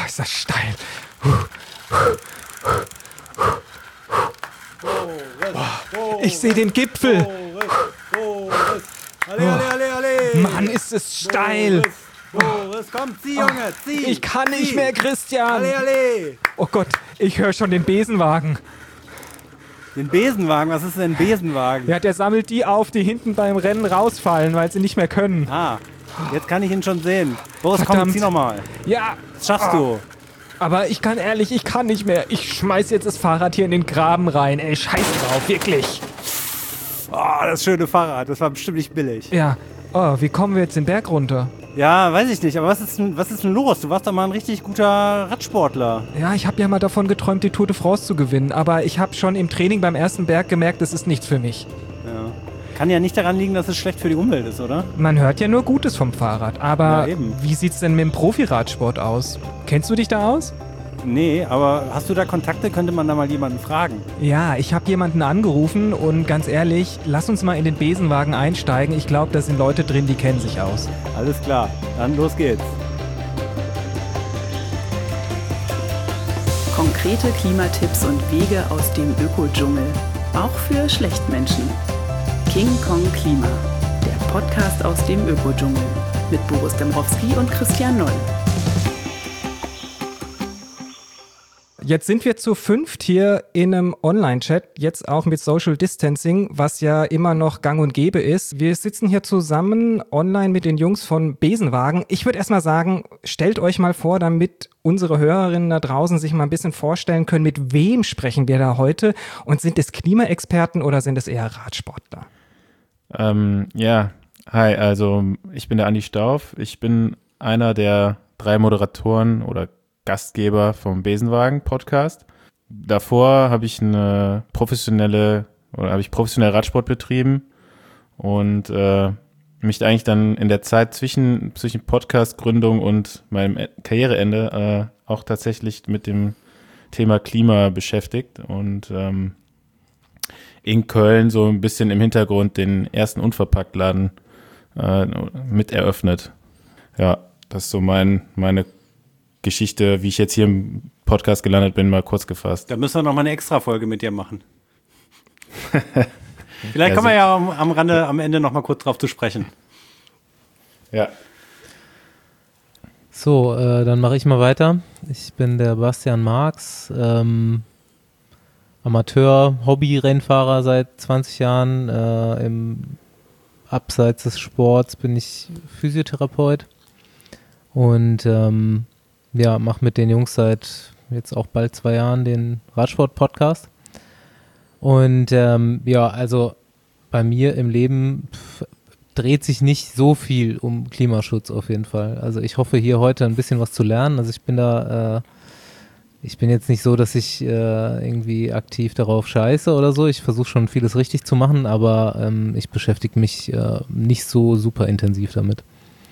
ist das steil. Ich sehe den Gipfel. Mann, ist es steil. Boris, komm, zieh, Junge, zieh. Ich kann nicht mehr, Christian. Alle. Oh Gott, ich höre schon den Besenwagen. Den Besenwagen? Was ist denn ein Besenwagen? Ja, der sammelt die auf, die hinten beim Rennen rausfallen, weil sie nicht mehr können. Jetzt kann ich ihn schon sehen. Boris, Verdammt. komm, zieh nochmal. Ja. Das schaffst du. Aber ich kann nicht mehr. Ich schmeiß jetzt das Fahrrad hier in den Graben rein. Ey, scheiß drauf, wirklich. Oh, das schöne Fahrrad. Das war bestimmt nicht billig. Ja. Oh, wie kommen wir jetzt den Berg runter? Ja, weiß ich nicht. Aber was ist denn los? Du warst doch mal ein richtig guter Radsportler. Ja, ich habe ja mal davon geträumt, die Tour de France zu gewinnen. Aber ich habe schon im Training beim ersten Berg gemerkt, das ist nichts für mich. Ja. Kann ja nicht daran liegen, dass es schlecht für die Umwelt ist, oder? Man hört ja nur Gutes vom Fahrrad. Aber Ja, eben. wie sieht's denn mit dem Profiradsport aus? Kennst du dich da aus? Nee, aber hast du da Kontakte? Könnte man da mal jemanden fragen? Ja, ich habe jemanden angerufen und ganz ehrlich, lass uns mal in den Besenwagen einsteigen. Ich glaube, da sind Leute drin, die kennen sich aus. Alles klar, dann los geht's. Konkrete Klimatipps und Wege aus dem Ökodschungel. Auch für Schlechtmenschen. King Kong Klima. Der Podcast aus dem Ökodschungel. Mit Boris Dembrowski und Christian Noll. Jetzt sind wir zu 5 hier in einem Online-Chat, jetzt auch mit Social Distancing, was ja immer noch gang und gäbe ist. Wir sitzen hier zusammen online mit den Jungs von Besenwagen. Ich würde erstmal sagen, stellt euch mal vor, damit unsere Hörerinnen da draußen sich mal ein bisschen vorstellen können, mit wem sprechen wir da heute? Und sind es Klimaexperten oder sind es eher Radsportler? Ja, hi, also ich bin der Andi Stauf. Ich bin einer der 3 Moderatoren oder Gastgeber vom Besenwagen-Podcast. Davor habe ich professionell Radsport betrieben und mich eigentlich dann in der Zeit zwischen Podcast-Gründung und meinem Karriereende auch tatsächlich mit dem Thema Klima beschäftigt und in Köln so ein bisschen im Hintergrund den ersten Unverpacktladen mit eröffnet. Ja, das ist so meine Geschichte, wie ich jetzt hier im Podcast gelandet bin, mal kurz gefasst. Da müssen wir noch mal eine Extra-Folge mit dir machen. Vielleicht kommen wir ja am Ende noch mal kurz drauf zu sprechen. Ja. So, dann mache ich mal weiter. Ich bin der Bastian Marx, Amateur, Hobby-Rennfahrer seit 20 Jahren. Im Abseits des Sports bin ich Physiotherapeut und mache mit den Jungs seit jetzt auch bald 2 Jahren den Radsport-Podcast. Und also bei mir im Leben dreht sich nicht so viel um Klimaschutz auf jeden Fall. Also ich hoffe hier heute ein bisschen was zu lernen. Also ich bin jetzt nicht so, dass ich irgendwie aktiv darauf scheiße oder so. Ich versuche schon vieles richtig zu machen, aber ich beschäftige mich nicht so super intensiv damit.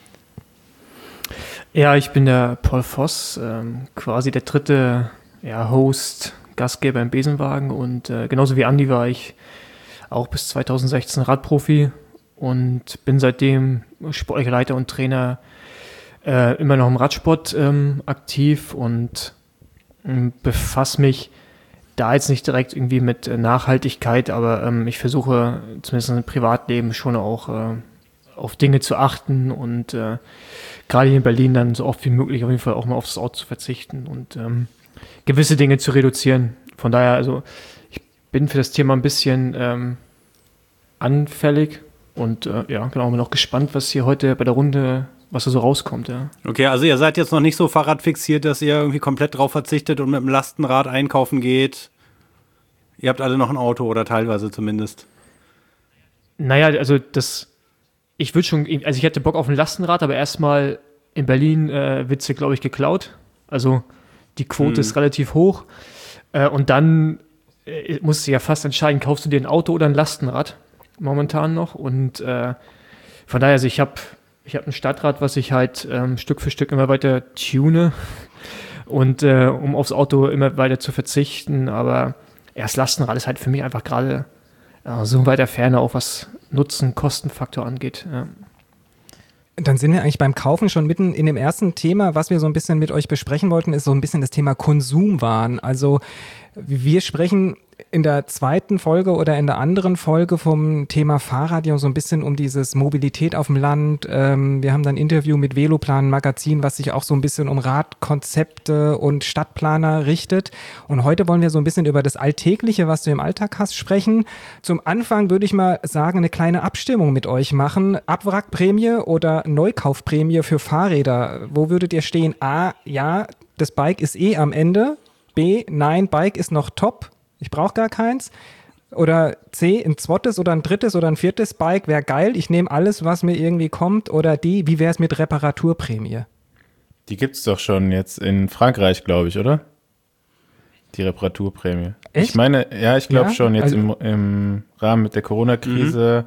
Ja, ich bin der Paul Voss, quasi der dritte Host, Gastgeber im Besenwagen und genauso wie Andi war ich auch bis 2016 Radprofi und bin seitdem sportlicher Leiter und Trainer immer noch im Radsport aktiv und befasse mich da jetzt nicht direkt irgendwie mit Nachhaltigkeit, aber ich versuche zumindest im Privatleben schon auch auf Dinge zu achten und gerade hier in Berlin dann so oft wie möglich auf jeden Fall auch mal aufs Auto zu verzichten und gewisse Dinge zu reduzieren. Von daher, also ich bin für das Thema ein bisschen anfällig und bin auch noch gespannt, was hier heute bei der Runde, was da so rauskommt. Ja. Okay, also ihr seid jetzt noch nicht so fahrradfixiert, dass ihr irgendwie komplett drauf verzichtet und mit dem Lastenrad einkaufen geht. Ihr habt alle noch ein Auto oder teilweise zumindest. Naja, also ich hätte Bock auf ein Lastenrad, aber erstmal in Berlin wird sie, glaube ich, geklaut. Also die Quote ist relativ hoch. Und dann musst du ja fast entscheiden, kaufst du dir ein Auto oder ein Lastenrad momentan noch. Und von daher, also ich habe ein Stadtrad, was ich halt Stück für Stück immer weiter tune und um aufs Auto immer weiter zu verzichten. Aber das Lastenrad ist halt für mich einfach gerade so weiter Ferne, auch was Nutzen-Kostenfaktor angeht. Ja. Dann sind wir eigentlich beim Kaufen schon mitten in dem ersten Thema, was wir so ein bisschen mit euch besprechen wollten, ist so ein bisschen das Thema Konsumwahn. Also wir sprechen in der zweiten Folge oder in der anderen Folge vom Thema Fahrrad ja so ein bisschen um dieses Mobilität auf dem Land. Wir haben dann ein Interview mit Veloplan Magazin, was sich auch so ein bisschen um Radkonzepte und Stadtplaner richtet. Und heute wollen wir so ein bisschen über das Alltägliche, was du im Alltag hast, sprechen. Zum Anfang würde ich mal sagen, eine kleine Abstimmung mit euch machen. Abwrackprämie oder Neukaufprämie für Fahrräder. Wo würdet ihr stehen? A, ja, das Bike ist eh am Ende. B, nein, Bike ist noch top. Ich brauche gar keins. Oder C, ein zweites oder ein drittes oder ein viertes Bike wäre geil. Ich nehme alles, was mir irgendwie kommt. Oder D, wie wäre es mit Reparaturprämie? Die gibt's doch schon jetzt in Frankreich, glaube ich, oder? Die Reparaturprämie. Echt? Ich meine, ja, ich glaube Ja? schon, jetzt Also- im Rahmen mit der Corona-Krise,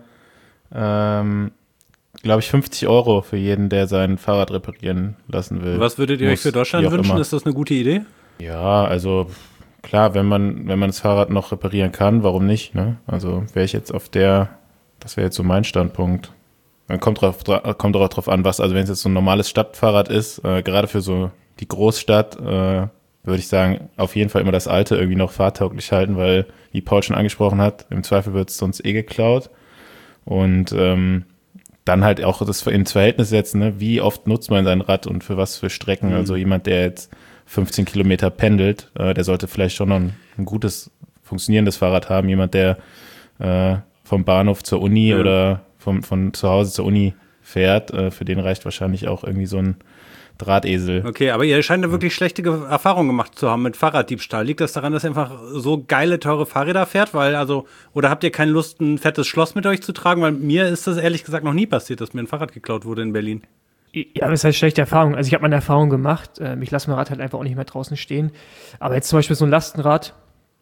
glaube ich, 50 € für jeden, der sein Fahrrad reparieren lassen will. Was würdet ihr euch Muss, für Deutschland wie auch wünschen? immer. Ist das eine gute Idee? Ja, also klar, wenn man das Fahrrad noch reparieren kann, warum nicht, ne? Also wäre ich jetzt das wäre jetzt so mein Standpunkt. Dann kommt auch drauf an, was, also wenn es jetzt so ein normales Stadtfahrrad ist, gerade für so die Großstadt, würde ich sagen, auf jeden Fall immer das alte irgendwie noch fahrtauglich halten, weil, wie Paul schon angesprochen hat, im Zweifel wird es sonst eh geklaut. Und dann halt auch das ins Verhältnis setzen, ne? Wie oft nutzt man sein Rad und für was für Strecken. Also jemand, der jetzt 15 Kilometer pendelt, der sollte vielleicht schon noch ein gutes, funktionierendes Fahrrad haben. Jemand, der vom Bahnhof zur Uni oder von zu Hause zur Uni fährt, für den reicht wahrscheinlich auch irgendwie so ein Drahtesel. Okay, aber ihr scheint da wirklich schlechte Erfahrungen gemacht zu haben mit Fahrraddiebstahl. Liegt das daran, dass ihr einfach so geile, teure Fahrräder fährt? Oder habt ihr keine Lust, ein fettes Schloss mit euch zu tragen? Weil mir ist das ehrlich gesagt noch nie passiert, dass mir ein Fahrrad geklaut wurde in Berlin. Ja, das heißt schlechte Erfahrung. Also ich habe meine Erfahrung gemacht. Ich lasse mein Rad halt einfach auch nicht mehr draußen stehen. Aber jetzt zum Beispiel so ein Lastenrad,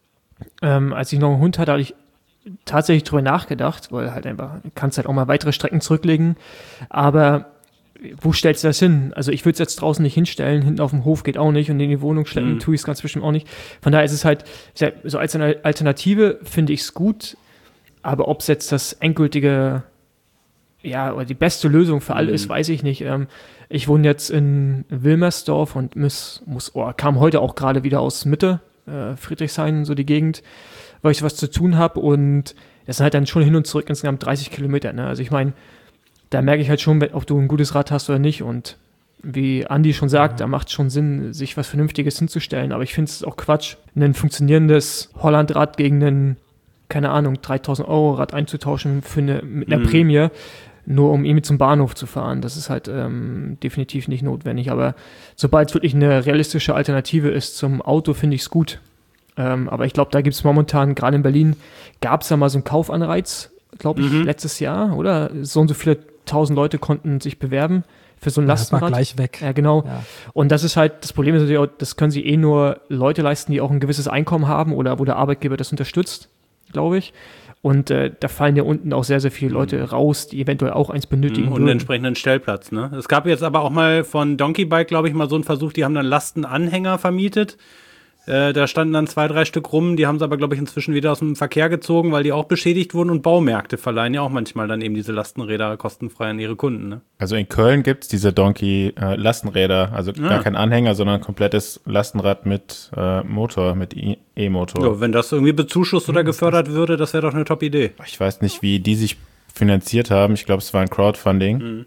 als ich noch einen Hund hatte, habe ich tatsächlich drüber nachgedacht, weil halt einfach, du kannst halt auch mal weitere Strecken zurücklegen. Aber wo stellst du das hin? Also ich würde es jetzt draußen nicht hinstellen, hinten auf dem Hof geht auch nicht und in die Wohnung schleppen tue ich es ganz bestimmt auch nicht. Von daher ist es halt, so als eine Alternative finde ich es gut, aber ob es jetzt das endgültige, ja, oder die beste Lösung für alle ist, weiß ich nicht. Ich wohne jetzt in Wilmersdorf und kam heute auch gerade wieder aus Mitte, Friedrichshain, so die Gegend, weil ich was zu tun habe und das sind halt dann schon hin und zurück insgesamt 30 Kilometer. Ne? Also ich meine, da merke ich halt schon, ob du ein gutes Rad hast oder nicht und wie Andi schon sagt, da macht es schon Sinn, sich was Vernünftiges hinzustellen, aber ich finde es auch Quatsch, ein funktionierendes Hollandrad gegen ein, keine Ahnung, 3.000 € Rad einzutauschen mit einer Prämie, nur um irgendwie zum Bahnhof zu fahren. Das ist halt definitiv nicht notwendig. Aber sobald es wirklich eine realistische Alternative ist zum Auto, finde ich es gut. Aber ich glaube, da gibt es momentan, gerade in Berlin, gab es da mal so einen Kaufanreiz, glaube ich, letztes Jahr, oder? So und so viele 1.000 Leute konnten sich bewerben für so ein Lastenrad. Das war gleich weg. Ja, genau. Ja. Und das ist halt, das Problem ist natürlich auch, das können sie nur Leute leisten, die auch ein gewisses Einkommen haben oder wo der Arbeitgeber das unterstützt, glaube ich. Und da fallen ja unten auch sehr, sehr viele Leute raus, die eventuell auch eins benötigen Und einen würden. entsprechenden Stellplatz, ne? Es gab jetzt aber auch mal von Donkey Bike, glaube ich, mal so einen Versuch, die haben dann Lastenanhänger vermietet. Da standen dann 2, 3 Stück rum, die haben sie aber, glaube ich, inzwischen wieder aus dem Verkehr gezogen, weil die auch beschädigt wurden und Baumärkte verleihen ja auch manchmal dann eben diese Lastenräder kostenfrei an ihre Kunden, ne? Also in Köln gibt es diese Donkey Lastenräder, also gar kein Anhänger, sondern ein komplettes Lastenrad mit Motor, mit E-Motor. Ja, wenn das irgendwie bezuschusst oder gefördert würde, das wäre doch eine Top-Idee. Ich weiß nicht, wie die sich finanziert haben. Ich glaube, es war ein Crowdfunding.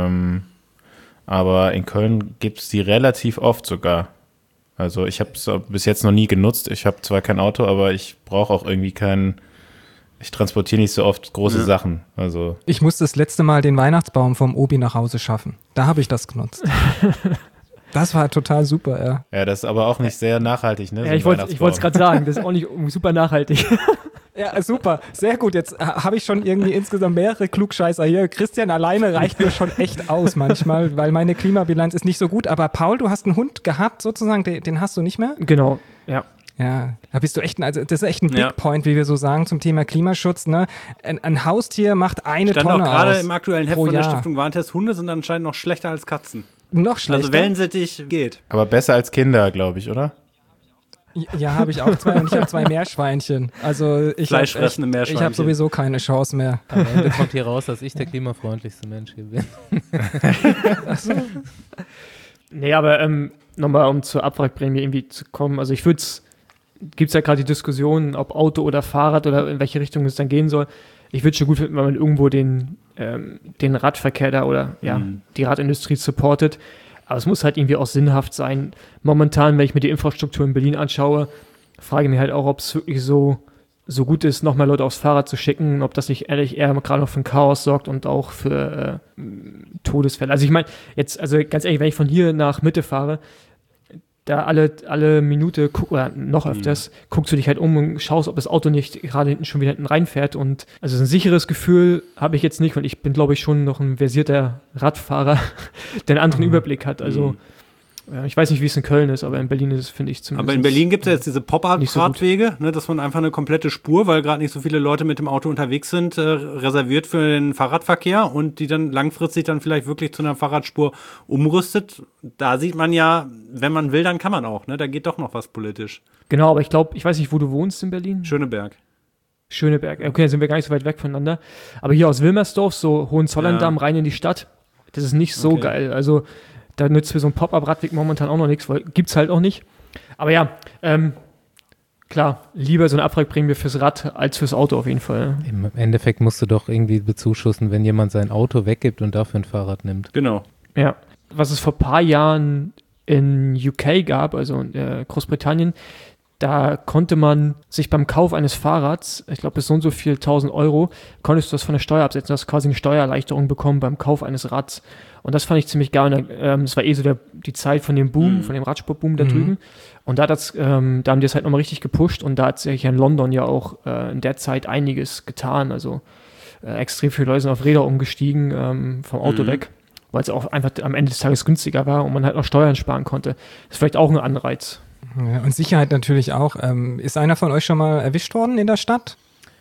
Aber in Köln gibt es die relativ oft sogar. Also ich habe es bis jetzt noch nie genutzt. Ich habe zwar kein Auto, aber ich brauche auch irgendwie ich transportiere nicht so oft große Sachen. Also Ich musste das letzte Mal den Weihnachtsbaum vom Obi nach Hause schaffen. Da habe ich das genutzt. Das war total super, ja. ja, das ist aber auch nicht sehr nachhaltig, ne? Ja, so ein ich wollte Weihnachtsbaum. es gerade sagen, das ist auch nicht super nachhaltig. Ja, super. Sehr gut. Jetzt habe ich schon irgendwie insgesamt mehrere Klugscheißer hier. Christian alleine reicht mir schon echt aus manchmal, weil meine Klimabilanz ist nicht so gut. Aber Paul, du hast einen Hund gehabt sozusagen, den hast du nicht mehr? Genau, ja. Ja, da bist du echt, also das ist echt ein Ja. Big Point, wie wir so sagen, zum Thema Klimaschutz. Ne? Ein Haustier macht eine Stand auch Tonne gerade aus im aktuellen Heft pro von der Jahr. Stiftung Warentest, Hunde sind anscheinend noch schlechter als Katzen. Noch schlechter. Also Wellensittich geht. Aber besser als Kinder, glaube ich, oder? Ja, habe ich auch 2 und ich habe 2 Meerschweinchen. Also Fleischfressende Meerschweinchen. Ich habe sowieso keine Chance mehr. Am Ende kommt hier raus, dass ich der klimafreundlichste Mensch hier bin. Nee, aber nochmal, um zur Abwrackprämie irgendwie zu kommen, also gibt es ja gerade die Diskussion, ob Auto oder Fahrrad oder in welche Richtung es dann gehen soll. Ich würde schon gut finden, wenn man irgendwo den Radverkehr da oder die Radindustrie supportet. Aber es muss halt irgendwie auch sinnhaft sein. Momentan, wenn ich mir die Infrastruktur in Berlin anschaue, frage ich mich halt auch, ob es wirklich so gut ist, noch mehr Leute aufs Fahrrad zu schicken, ob das nicht ehrlich eher gerade noch für ein Chaos sorgt und auch für Todesfälle. Also ich meine, jetzt, also ganz ehrlich, wenn ich von hier nach Mitte fahre, da alle Minute oder noch öfters, guckst du dich halt um und schaust, ob das Auto nicht gerade hinten schon wieder hinten reinfährt. Und also ein sicheres Gefühl habe ich jetzt nicht, weil ich bin, glaube ich, schon noch ein versierter Radfahrer, der einen anderen Überblick hat. Also ich weiß nicht, wie es in Köln ist, aber in Berlin ist es, finde ich, zumindest. Aber in Berlin gibt es ja jetzt diese Pop-Up-Radwege, so dass man einfach eine komplette Spur, weil gerade nicht so viele Leute mit dem Auto unterwegs sind, reserviert für den Fahrradverkehr und die dann langfristig dann vielleicht wirklich zu einer Fahrradspur umrüstet. Da sieht man ja, wenn man will, dann kann man auch. Ne? Da geht doch noch was politisch. Genau, aber ich weiß nicht, wo du wohnst in Berlin? Schöneberg. Okay, dann sind wir gar nicht so weit weg voneinander. Aber hier aus Wilmersdorf, so Hohenzollern-Damm, rein in die Stadt, das ist nicht so geil. Also da nützt für so einen Pop-Up-Radweg momentan auch noch nichts, weil gibt's halt auch nicht. Aber ja, klar, lieber so eine Abwrackprämie fürs Rad als fürs Auto auf jeden Fall. Im Endeffekt musst du doch irgendwie bezuschussen, wenn jemand sein Auto weggibt und dafür ein Fahrrad nimmt. Genau. Ja, was es vor ein paar Jahren in UK gab, also in Großbritannien, da konnte man sich beim Kauf eines Fahrrads, ich glaube bis so und so viel 1.000 Euro, konntest du das von der Steuer absetzen. Du hast quasi eine Steuererleichterung bekommen beim Kauf eines Rads. Und das fand ich ziemlich geil. Das war so die Zeit von dem Boom, von dem Radsportboom da drüben. Und da haben die es halt nochmal richtig gepusht. Und da hat sich in London ja auch in der Zeit einiges getan. Also extrem viele Leute sind auf Räder umgestiegen, vom Auto weg, weil es auch einfach am Ende des Tages günstiger war und man halt noch Steuern sparen konnte. Das ist vielleicht auch ein Anreiz. Ja, und Sicherheit natürlich auch. Ist einer von euch schon mal erwischt worden in der Stadt?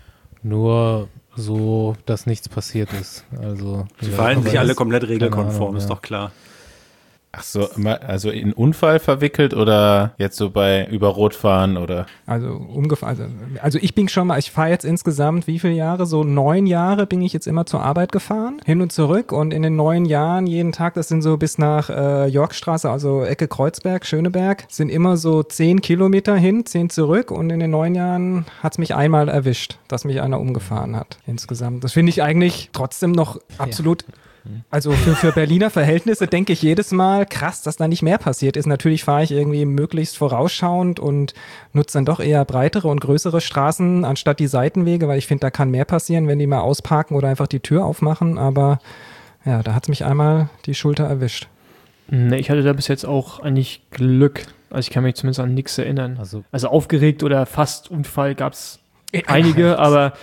Nur so, dass nichts passiert ist. Also, Sie verhalten sich alle komplett regelkonform, ist doch klar. Ach so, also in Unfall verwickelt oder jetzt so bei über Rot fahren oder? Also also ich bin schon mal, ich fahre jetzt insgesamt wie viele Jahre? So 9 Jahre bin ich jetzt immer zur Arbeit gefahren, hin und zurück und in den 9 Jahren jeden Tag, das sind so bis nach Yorkstraße, also Ecke Kreuzberg, Schöneberg, sind immer so 10 Kilometer hin, 10 zurück und in den 9 Jahren hat es mich einmal erwischt, dass mich einer umgefahren hat insgesamt. Das finde ich eigentlich trotzdem noch absolut... Also für Berliner Verhältnisse denke ich jedes Mal, krass, dass da nicht mehr passiert ist. Natürlich fahre ich irgendwie möglichst vorausschauend und nutze dann doch eher breitere und größere Straßen anstatt die Seitenwege, weil ich finde, da kann mehr passieren, wenn die mal ausparken oder einfach die Tür aufmachen. Aber ja, da hat es mich einmal die Schulter erwischt. Nee, ich hatte da bis jetzt auch eigentlich Glück. Also ich kann mich zumindest an nichts erinnern. Also aufgeregt oder fast Unfall gab es einige, aber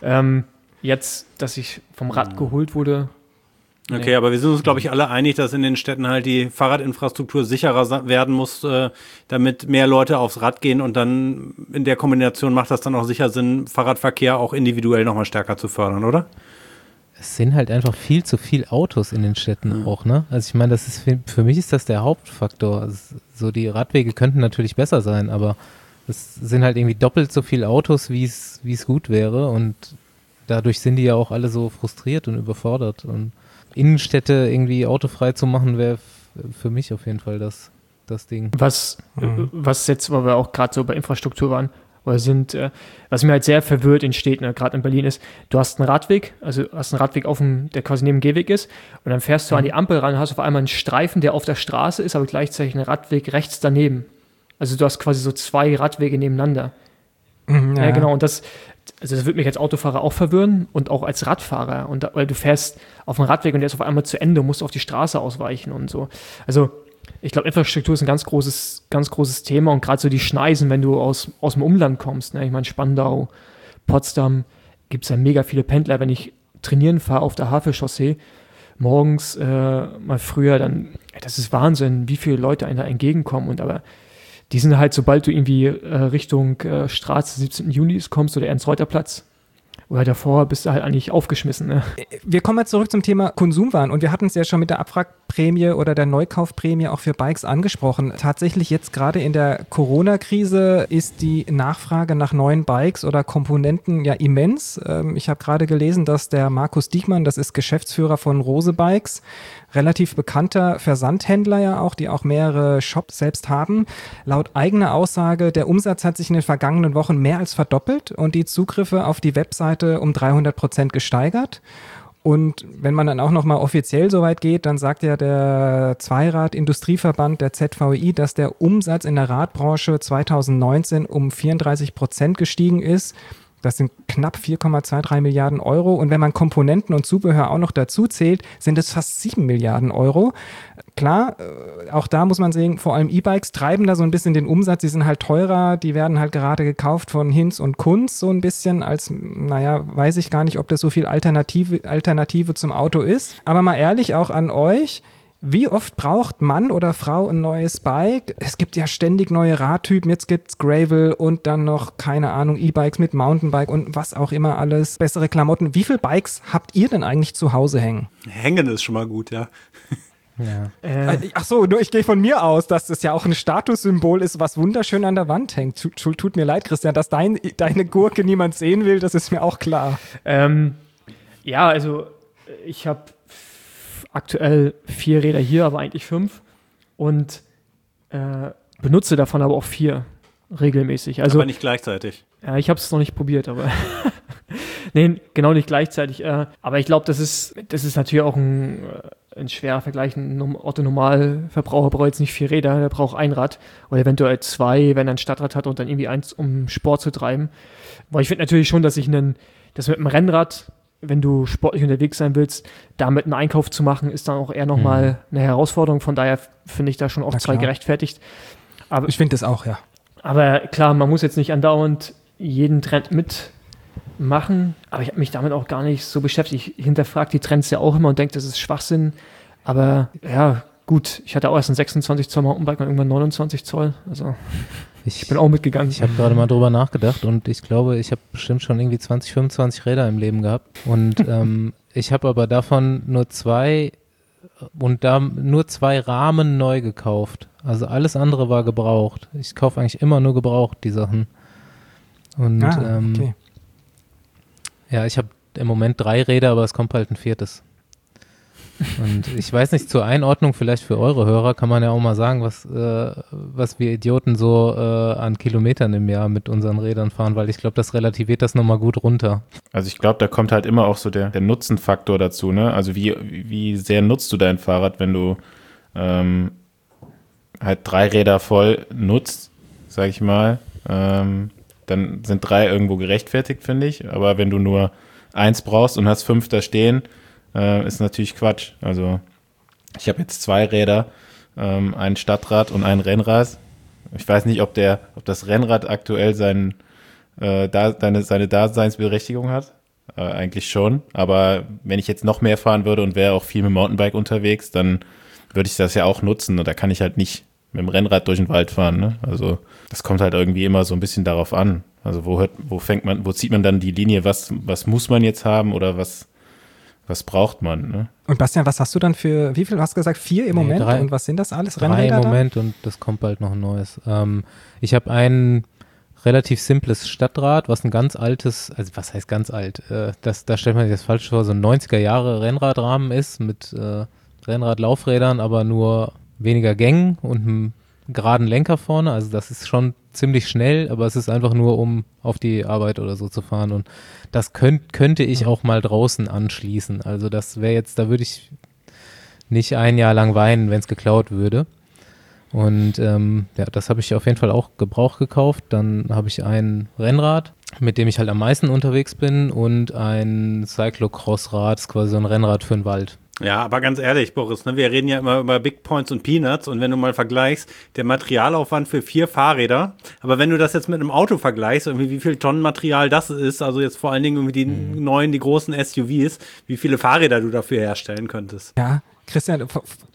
jetzt, dass ich vom Rad geholt wurde. Okay, aber wir sind uns, glaube ich, alle einig, dass in den Städten halt die Fahrradinfrastruktur sicherer werden muss, damit mehr Leute aufs Rad gehen und dann in der Kombination macht das dann auch sicher Sinn, Fahrradverkehr auch individuell nochmal stärker zu fördern, oder? Es sind halt einfach viel zu viel Autos in den Städten auch, ne? Also ich meine, das ist für mich ist das der Hauptfaktor. Also so die Radwege könnten natürlich besser sein, aber es sind halt irgendwie doppelt so viele Autos, wie es gut wäre und dadurch sind die ja auch alle so frustriert und überfordert und Innenstädte irgendwie autofrei zu machen, wäre für mich auf jeden Fall das Ding. Was jetzt, weil wir auch gerade so bei Infrastruktur waren, was mir halt sehr verwirrt in Städten, gerade in Berlin ist, du hast einen Radweg, der quasi neben dem Gehweg ist und dann fährst du an die Ampel ran und hast auf einmal einen Streifen, der auf der Straße ist, aber gleichzeitig einen Radweg rechts daneben. Also du hast quasi so 2 Radwege nebeneinander. Ja, genau, und das wird mich als Autofahrer auch verwirren und auch als Radfahrer. Weil du fährst auf dem Radweg und der ist auf einmal zu Ende, musst auf die Straße ausweichen und so. Also ich glaube, Infrastruktur ist ein ganz großes Thema und gerade so die Schneisen, wenn du aus dem Umland kommst. Ne? Ich meine, Spandau, Potsdam, gibt es ja mega viele Pendler. Wenn ich trainieren fahre auf der Havelchaussee, morgens mal früher, dann, das ist Wahnsinn, wie viele Leute einem da entgegenkommen. Aber die sind halt, sobald du irgendwie Richtung Straße 17. Juni kommst oder Ernst-Reuter-Platz, oder davor bist du halt eigentlich aufgeschmissen. Ne? Wir kommen jetzt zurück zum Thema Konsumwaren und wir hatten es ja schon mit der Abwrackprämie oder der Neukaufprämie auch für Bikes angesprochen. Tatsächlich jetzt gerade in der Corona-Krise ist die Nachfrage nach neuen Bikes oder Komponenten ja immens. Ich habe gerade gelesen, dass der Markus Diekmann, das ist Geschäftsführer von Rose Bikes, relativ bekannter Versandhändler ja auch, die auch mehrere Shops selbst haben. Laut eigener Aussage, der Umsatz hat sich in den vergangenen Wochen mehr als verdoppelt und die Zugriffe auf die Webseite um 300% gesteigert. Und wenn man dann auch nochmal offiziell so weit geht, dann sagt ja der Zweirad-Industrieverband, der ZVI, dass der Umsatz in der Radbranche 2019 um 34% gestiegen ist. Das sind knapp 4,23 Milliarden Euro. Und wenn man Komponenten und Zubehör auch noch dazu zählt, sind es fast 7 Milliarden Euro. Klar, auch da muss man sehen, vor allem E-Bikes treiben da so ein bisschen den Umsatz. Die sind halt teurer, die werden halt gerade gekauft von Hinz und Kunz so ein bisschen als, naja, weiß ich gar nicht, ob das so viel Alternative zum Auto ist. Aber mal ehrlich auch an euch, wie oft braucht Mann oder Frau ein neues Bike? Es gibt ja ständig neue Radtypen, jetzt gibt's Gravel und dann noch, keine Ahnung, E-Bikes mit Mountainbike und was auch immer alles, bessere Klamotten. Wie viele Bikes habt ihr denn eigentlich zu Hause hängen? Hängen ist schon mal gut, ja. Ja. Ach so, nur ich gehe von mir aus, dass das ja auch ein Statussymbol ist, was wunderschön an der Wand hängt. Tut mir leid, Christian, dass deine Gurke niemand sehen will, das ist mir auch klar. Ja, also ich habe aktuell 4 Räder hier, aber eigentlich 5 und benutze davon aber auch 4 regelmäßig. Also, aber nicht gleichzeitig. Ja, ich habe es noch nicht probiert, aber nee, genau nicht gleichzeitig. Aber ich glaube, das ist natürlich auch ein schwerer Vergleich. Ein Otto-Normalverbraucher braucht jetzt nicht 4 Räder, der braucht ein Rad oder eventuell 2, wenn er ein Stadtrad hat und dann irgendwie eins, um Sport zu treiben. Aber ich finde natürlich schon, dass das mit dem Rennrad, wenn du sportlich unterwegs sein willst, damit einen Einkauf zu machen, ist dann auch eher nochmal eine Herausforderung. Von daher finde ich da schon auch 2 gerechtfertigt. Aber, ich finde das auch, ja. Aber klar, man muss jetzt nicht andauernd jeden Trend mitmachen. Aber ich habe mich damit auch gar nicht so beschäftigt. Ich hinterfrage die Trends ja auch immer und denke, das ist Schwachsinn. Aber ja, gut, ich hatte auch erst ein 26 Zoll Mountainbike und irgendwann 29 Zoll. Also ich bin auch mitgegangen. Ich habe gerade mal drüber nachgedacht und ich glaube, ich habe bestimmt schon irgendwie 20, 25 Räder im Leben gehabt. Und ich habe aber davon nur 2 und da nur 2 Rahmen neu gekauft. Also alles andere war gebraucht. Ich kaufe eigentlich immer nur gebraucht, die Sachen. Und okay. Ja, ich habe im Moment 3 Räder, aber es kommt bald ein 4. Und ich weiß nicht, zur Einordnung vielleicht für eure Hörer kann man ja auch mal sagen, was wir Idioten so an Kilometern im Jahr mit unseren Rädern fahren, weil ich glaube, das relativiert das nochmal gut runter. Also ich glaube, da kommt halt immer auch so der Nutzenfaktor dazu, ne? Also wie sehr nutzt du dein Fahrrad, wenn du halt 3 Räder voll nutzt, sag ich mal, dann sind 3 irgendwo gerechtfertigt, finde ich. Aber wenn du nur 1 brauchst und hast 5 da stehen, ist natürlich Quatsch. Also ich habe jetzt 2 Räder, ein Stadtrad und ein Rennrad. Ich weiß nicht, ob das Rennrad aktuell seine Daseinsberechtigung hat. Eigentlich schon. Aber wenn ich jetzt noch mehr fahren würde und wäre auch viel mit dem Mountainbike unterwegs, dann würde ich das ja auch nutzen. Und da kann ich halt nicht mit dem Rennrad durch den Wald fahren. Ne? Also das kommt halt irgendwie immer so ein bisschen darauf an. Also wo zieht man dann die Linie, was muss man jetzt haben oder was braucht man, ne? Und Bastian, was hast du dann für, wie viel hast du gesagt? 4 im Moment? 3, und was sind das alles? 3 im Moment und das kommt bald noch ein neues. Ich habe ein relativ simples Stadtrad, was ein ganz altes, also was heißt ganz alt? Da stellt man sich das falsch vor, so ein 90er Jahre Rennradrahmen ist mit Rennradlaufrädern, aber nur weniger Gängen und einem geraden Lenker vorne. Also das ist schon ziemlich schnell, aber es ist einfach nur, um auf die Arbeit oder so zu fahren. Und das könnte ich auch mal draußen anschließen. Also das wäre jetzt, da würde ich nicht ein Jahr lang weinen, wenn es geklaut würde. Und ja, das habe ich auf jeden Fall auch Gebrauch gekauft. Dann habe ich ein Rennrad, mit dem ich halt am meisten unterwegs bin und ein Cyclocross-Rad, ist quasi so ein Rennrad für den Wald. Ja, aber ganz ehrlich, Boris, ne, wir reden ja immer über Big Points und Peanuts und wenn du mal vergleichst, der Materialaufwand für 4 Fahrräder, aber wenn du das jetzt mit einem Auto vergleichst, irgendwie wie viel Tonnen Material das ist, also jetzt vor allen Dingen irgendwie die großen SUVs, wie viele Fahrräder du dafür herstellen könntest. Ja, Christian,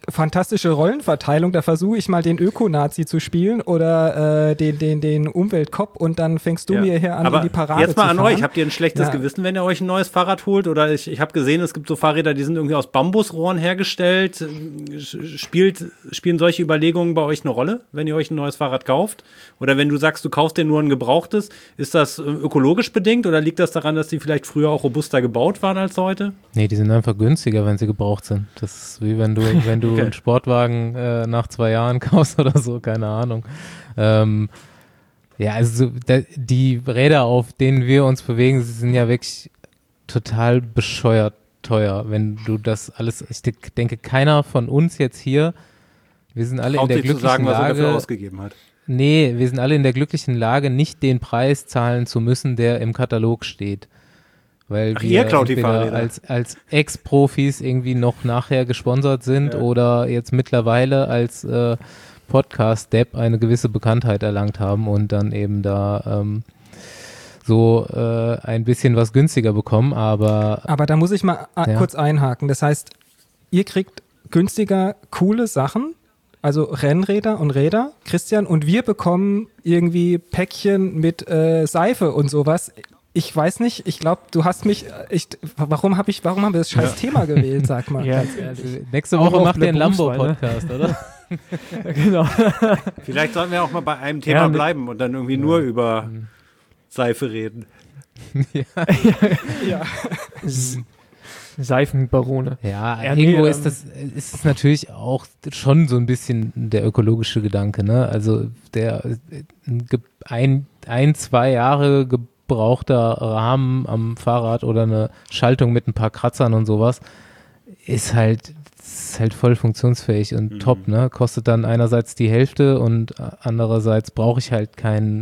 fantastische Rollenverteilung, da versuche ich mal den Öko-Nazi zu spielen oder den Umweltkopf und dann fängst du mir hier an, in die Parade zu jetzt mal an fahren. euch, habt ihr ein schlechtes Gewissen, wenn ihr euch ein neues Fahrrad holt? Oder ich habe gesehen, es gibt so Fahrräder, die sind irgendwie aus Bambusrohren hergestellt. Spielen solche Überlegungen bei euch eine Rolle, wenn ihr euch ein neues Fahrrad kauft? Oder wenn du sagst, du kaufst dir nur ein gebrauchtes, ist das ökologisch bedingt oder liegt das daran, dass die vielleicht früher auch robuster gebaut waren als heute? Nee, die sind einfach günstiger, wenn sie gebraucht sind. Das ist wie wenn du Okay. einen Sportwagen nach 2 Jahren kaufst oder so, keine Ahnung. Also die Räder, auf denen wir uns bewegen, sind ja wirklich total bescheuert teuer. Wenn du das alles, ich denke, keiner von uns jetzt hier, wir sind alle in der glücklichen zu sagen, was er Lage, dafür ausgegeben hat. nee, wir sind alle in der glücklichen Lage, nicht den Preis zahlen zu müssen, der im Katalog steht. Weil wir ihr klaut die entweder Fahrräder. als Ex-Profis irgendwie noch nachher gesponsert sind oder jetzt mittlerweile als Podcast-Depp eine gewisse Bekanntheit erlangt haben und dann eben da ein bisschen was günstiger bekommen, aber da muss ich mal kurz einhaken. Das heißt, ihr kriegt günstiger coole Sachen, also Rennräder und Räder, Christian, und wir bekommen irgendwie Päckchen mit Seife und sowas. Ich weiß nicht, ich glaube, du hast mich, warum haben wir das scheiß Thema gewählt, sag mal, Ja, ganz ehrlich. nächste Auch Woche auf macht ihr einen Berufswahl, ne? Lambo-Podcast, oder? Genau. Vielleicht sollten wir auch mal bei einem Thema bleiben und dann irgendwie nur über Seife reden. Ja. Seifenbarone. Ja, Ja, irgendwo nee, ist es natürlich auch schon so ein bisschen der ökologische Gedanke, ne? Also der 2 Jahre gebrauchter Rahmen am Fahrrad oder eine Schaltung mit ein paar Kratzern und sowas ist halt voll funktionsfähig und top, ne? Kostet dann einerseits die Hälfte und andererseits brauche ich halt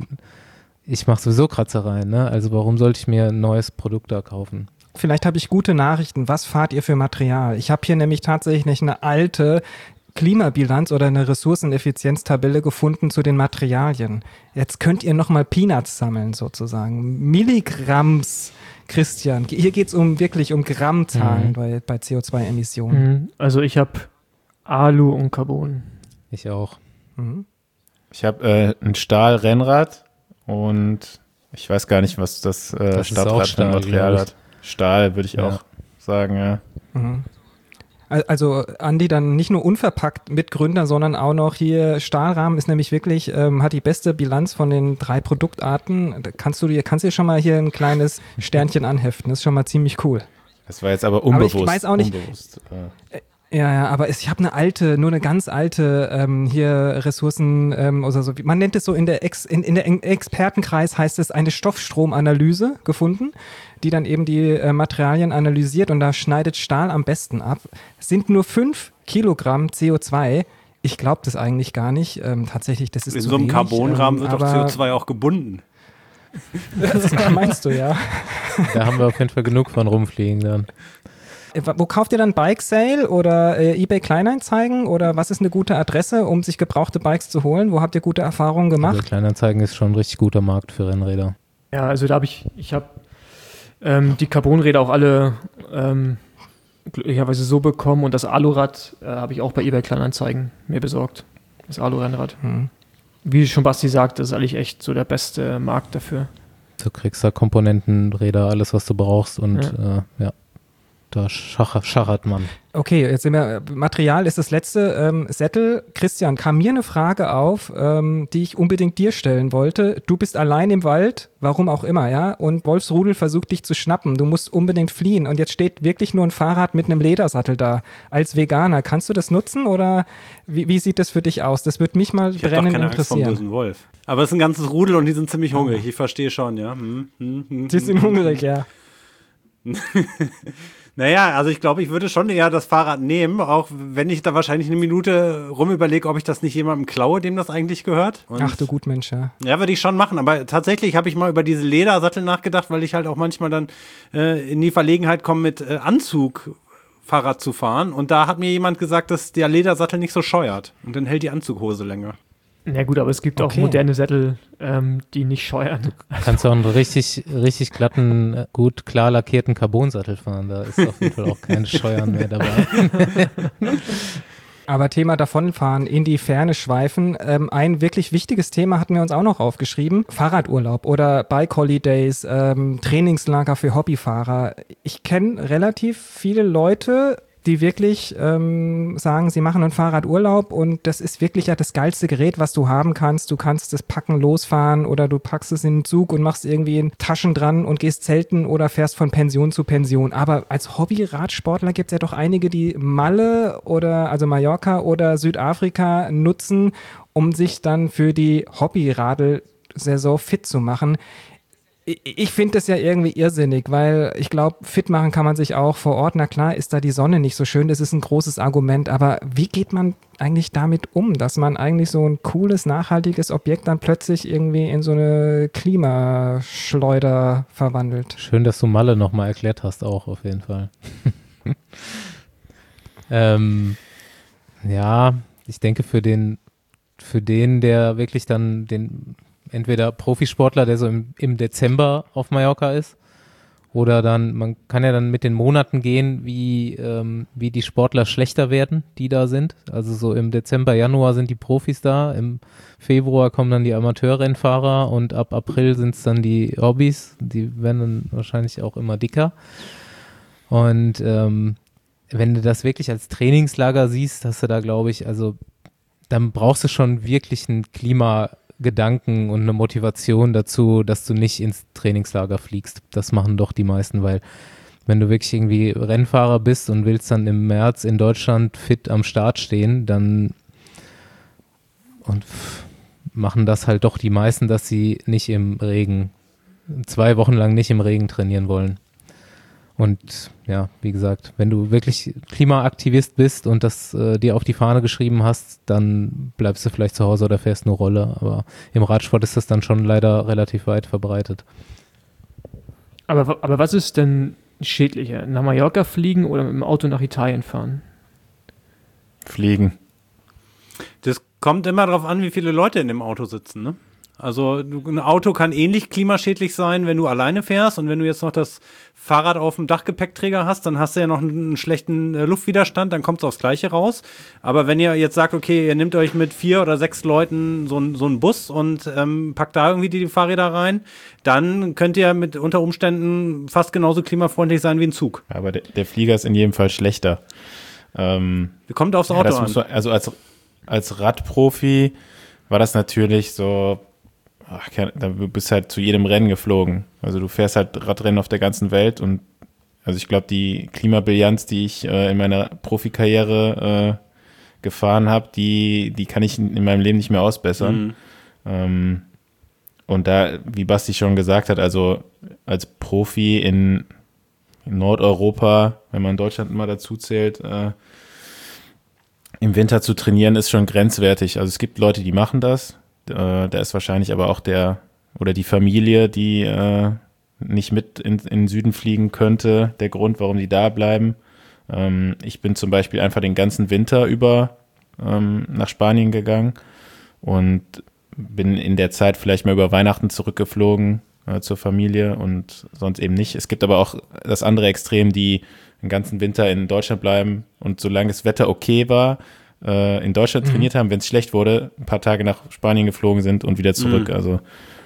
ich mache sowieso Kratzereien, ne? Also warum sollte ich mir ein neues Produkt da kaufen? Vielleicht habe ich gute Nachrichten. Was fahrt ihr für Material? Ich habe hier nämlich tatsächlich eine alte Klimabilanz oder eine Ressourceneffizienztabelle gefunden zu den Materialien. Jetzt könnt ihr nochmal Peanuts sammeln sozusagen. Milligramms, Christian. Hier geht es wirklich um Grammzahlen bei CO2-Emissionen. Also ich habe Alu und Carbon. Ich auch. Mhm. Ich habe ein Stahlrennrad und ich weiß gar nicht, was das ist auch Stadtrad für Stahl, ein Material glaub ich. hat. Stahl würde ich Ja. auch sagen, ja. Mhm. Also Andi dann nicht nur unverpackt Mitgründer, sondern auch noch hier Stahlrahmen ist nämlich wirklich, hat die beste Bilanz von den 3 Produktarten. Da kannst du dir schon mal hier ein kleines Sternchen anheften. Das ist schon mal ziemlich cool. Das war jetzt aber unbewusst. ich weiß auch nicht- Unbewusst. Ja, aber ich habe nur eine ganz alte hier Ressourcen oder so. Man nennt es so in der Expertenkreis heißt es eine Stoffstromanalyse gefunden, die dann eben die Materialien analysiert und da schneidet Stahl am besten ab. Es sind nur 5 Kilogramm CO2. Ich glaube das eigentlich gar nicht. Tatsächlich, das ist In zu so einem wenig, Carbonrahmen wird doch aber CO2 auch gebunden. Das meinst du, ja. Da haben wir auf jeden Fall genug von rumfliegen dann. Wo kauft ihr dann Bike Sale oder eBay Kleinanzeigen oder was ist eine gute Adresse, um sich gebrauchte Bikes zu holen? Wo habt ihr gute Erfahrungen gemacht? Also Kleinanzeigen ist schon ein richtig guter Markt für Rennräder. Ja, also da habe ich habe die Carbonräder auch alle glücklicherweise so bekommen und das Alurad habe ich auch bei eBay Kleinanzeigen mir besorgt. Das Alurennrad. Wie schon Basti sagt, das ist eigentlich echt so der beste Markt dafür. Du kriegst da Komponenten, Räder, alles, was du brauchst und da schachert man. Okay, jetzt sind wir, Material ist das letzte. Sättel, Christian, kam mir eine Frage auf, die ich unbedingt dir stellen wollte. Du bist allein im Wald, warum auch immer, ja, und Wolfsrudel versucht dich zu schnappen. Du musst unbedingt fliehen und jetzt steht wirklich nur ein Fahrrad mit einem Ledersattel da. Als Veganer, kannst du das nutzen oder wie sieht das für dich aus? Das würde mich mal Ich habe doch brennend keine Angst vor dem interessieren. bösen Wolf. Aber es ist ein ganzes Rudel und die sind ziemlich hungrig. Ich verstehe schon, ja. Die sind hungrig, ja. Naja, also ich glaube, ich würde schon eher das Fahrrad nehmen, auch wenn ich da wahrscheinlich eine Minute rumüberlege, ob ich das nicht jemandem klaue, dem das eigentlich gehört. Und Ach du Gutmensch, ja. ja, würde ich schon machen, aber tatsächlich habe ich mal über diese Ledersattel nachgedacht, weil ich halt auch manchmal dann in die Verlegenheit komme, mit Anzug Fahrrad zu fahren und da hat mir jemand gesagt, dass der Ledersattel nicht so scheuert und dann hält die Anzughose länger. Na gut, aber es gibt auch Okay. moderne Sättel, die nicht scheuern. Kannst du auch einen richtig glatten, gut klar lackierten Carbonsattel fahren. Da ist auf jeden Fall auch kein Scheuern mehr dabei. Aber Thema davonfahren, in die Ferne schweifen. Ein wirklich wichtiges Thema hatten wir uns auch noch aufgeschrieben. Fahrradurlaub oder Bike Holidays, Trainingslager für Hobbyfahrer. Ich kenne relativ viele Leute, die wirklich sagen, sie machen einen Fahrradurlaub und das ist wirklich ja das geilste Gerät, was du haben kannst. Du kannst das packen, losfahren oder du packst es in den Zug und machst irgendwie Taschen dran und gehst zelten oder fährst von Pension zu Pension. Aber als Hobby-Radsportler gibt es ja doch einige, die Malle oder also Mallorca oder Südafrika nutzen, um sich dann für die Hobby-Radl-Saison fit zu machen. Ich finde das ja irgendwie irrsinnig, weil ich glaube, fit machen kann man sich auch vor Ort. Na klar, ist da die Sonne nicht so schön, das ist ein großes Argument, aber wie geht man eigentlich damit um, dass man eigentlich so ein cooles, nachhaltiges Objekt dann plötzlich irgendwie in so eine Klimaschleuder verwandelt? Schön, dass du Malle nochmal erklärt hast, auch auf jeden Fall. Ja, ich denke für den, der wirklich dann den entweder Profisportler, der so im Dezember auf Mallorca ist, oder dann, man kann ja dann mit den Monaten gehen, wie die Sportler schlechter werden, die da sind. Also so im Dezember, Januar sind die Profis da, im Februar kommen dann die Amateurrennfahrer und ab April sind es dann die Hobbys, die werden dann wahrscheinlich auch immer dicker. Und wenn du das wirklich als Trainingslager siehst, hast du da, glaube ich, also dann brauchst du schon wirklich einen Klimagedanken und eine Motivation dazu, dass du nicht ins Trainingslager fliegst. Das machen doch die meisten, weil wenn du wirklich irgendwie Rennfahrer bist und willst dann im März in Deutschland fit am Start stehen, dann machen das halt doch die meisten, dass sie nicht im Regen, 2 Wochen lang nicht im Regen trainieren wollen. Und ja, wie gesagt, wenn du wirklich Klimaaktivist bist und das dir auf die Fahne geschrieben hast, dann bleibst du vielleicht zu Hause oder fährst nur Rolle. Aber im Radsport ist das dann schon leider relativ weit verbreitet. Aber was ist denn schädlicher? Nach Mallorca fliegen oder mit dem Auto nach Italien fahren? Fliegen. Das kommt immer darauf an, wie viele Leute in dem Auto sitzen, ne? Also ein Auto kann ähnlich klimaschädlich sein, wenn du alleine fährst, und wenn du jetzt noch das Fahrrad auf dem Dachgepäckträger hast, dann hast du ja noch einen schlechten Luftwiderstand, dann kommt es aufs Gleiche raus. Aber wenn ihr jetzt sagt, okay, ihr nehmt euch mit 4 oder 6 Leuten so einen Bus und packt da irgendwie die Fahrräder rein, dann könnt ihr mit unter Umständen fast genauso klimafreundlich sein wie ein Zug. Aber der Flieger ist in jedem Fall schlechter. Kommt aufs Auto an. Also als Radprofi war das natürlich so, du bist halt zu jedem Rennen geflogen. Also du fährst halt Radrennen auf der ganzen Welt, und also ich glaube, die Klimabilanz, die ich in meiner Profikarriere gefahren habe, die kann ich in meinem Leben nicht mehr ausbessern. Und da, wie Basti schon gesagt hat, also als Profi in Nordeuropa, wenn man Deutschland mal dazu zählt, im Winter zu trainieren, ist schon grenzwertig. Also es gibt Leute, die machen das. Da ist wahrscheinlich aber auch die Familie, die nicht mit in den Süden fliegen könnte, der Grund, warum die da bleiben. Ich bin zum Beispiel einfach den ganzen Winter über nach Spanien gegangen und bin in der Zeit vielleicht mal über Weihnachten zurückgeflogen zur Familie und sonst eben nicht. Es gibt aber auch das andere Extrem, die den ganzen Winter in Deutschland bleiben und solange das Wetter okay war, in Deutschland trainiert haben, wenn es schlecht wurde, ein paar Tage nach Spanien geflogen sind und wieder zurück. Also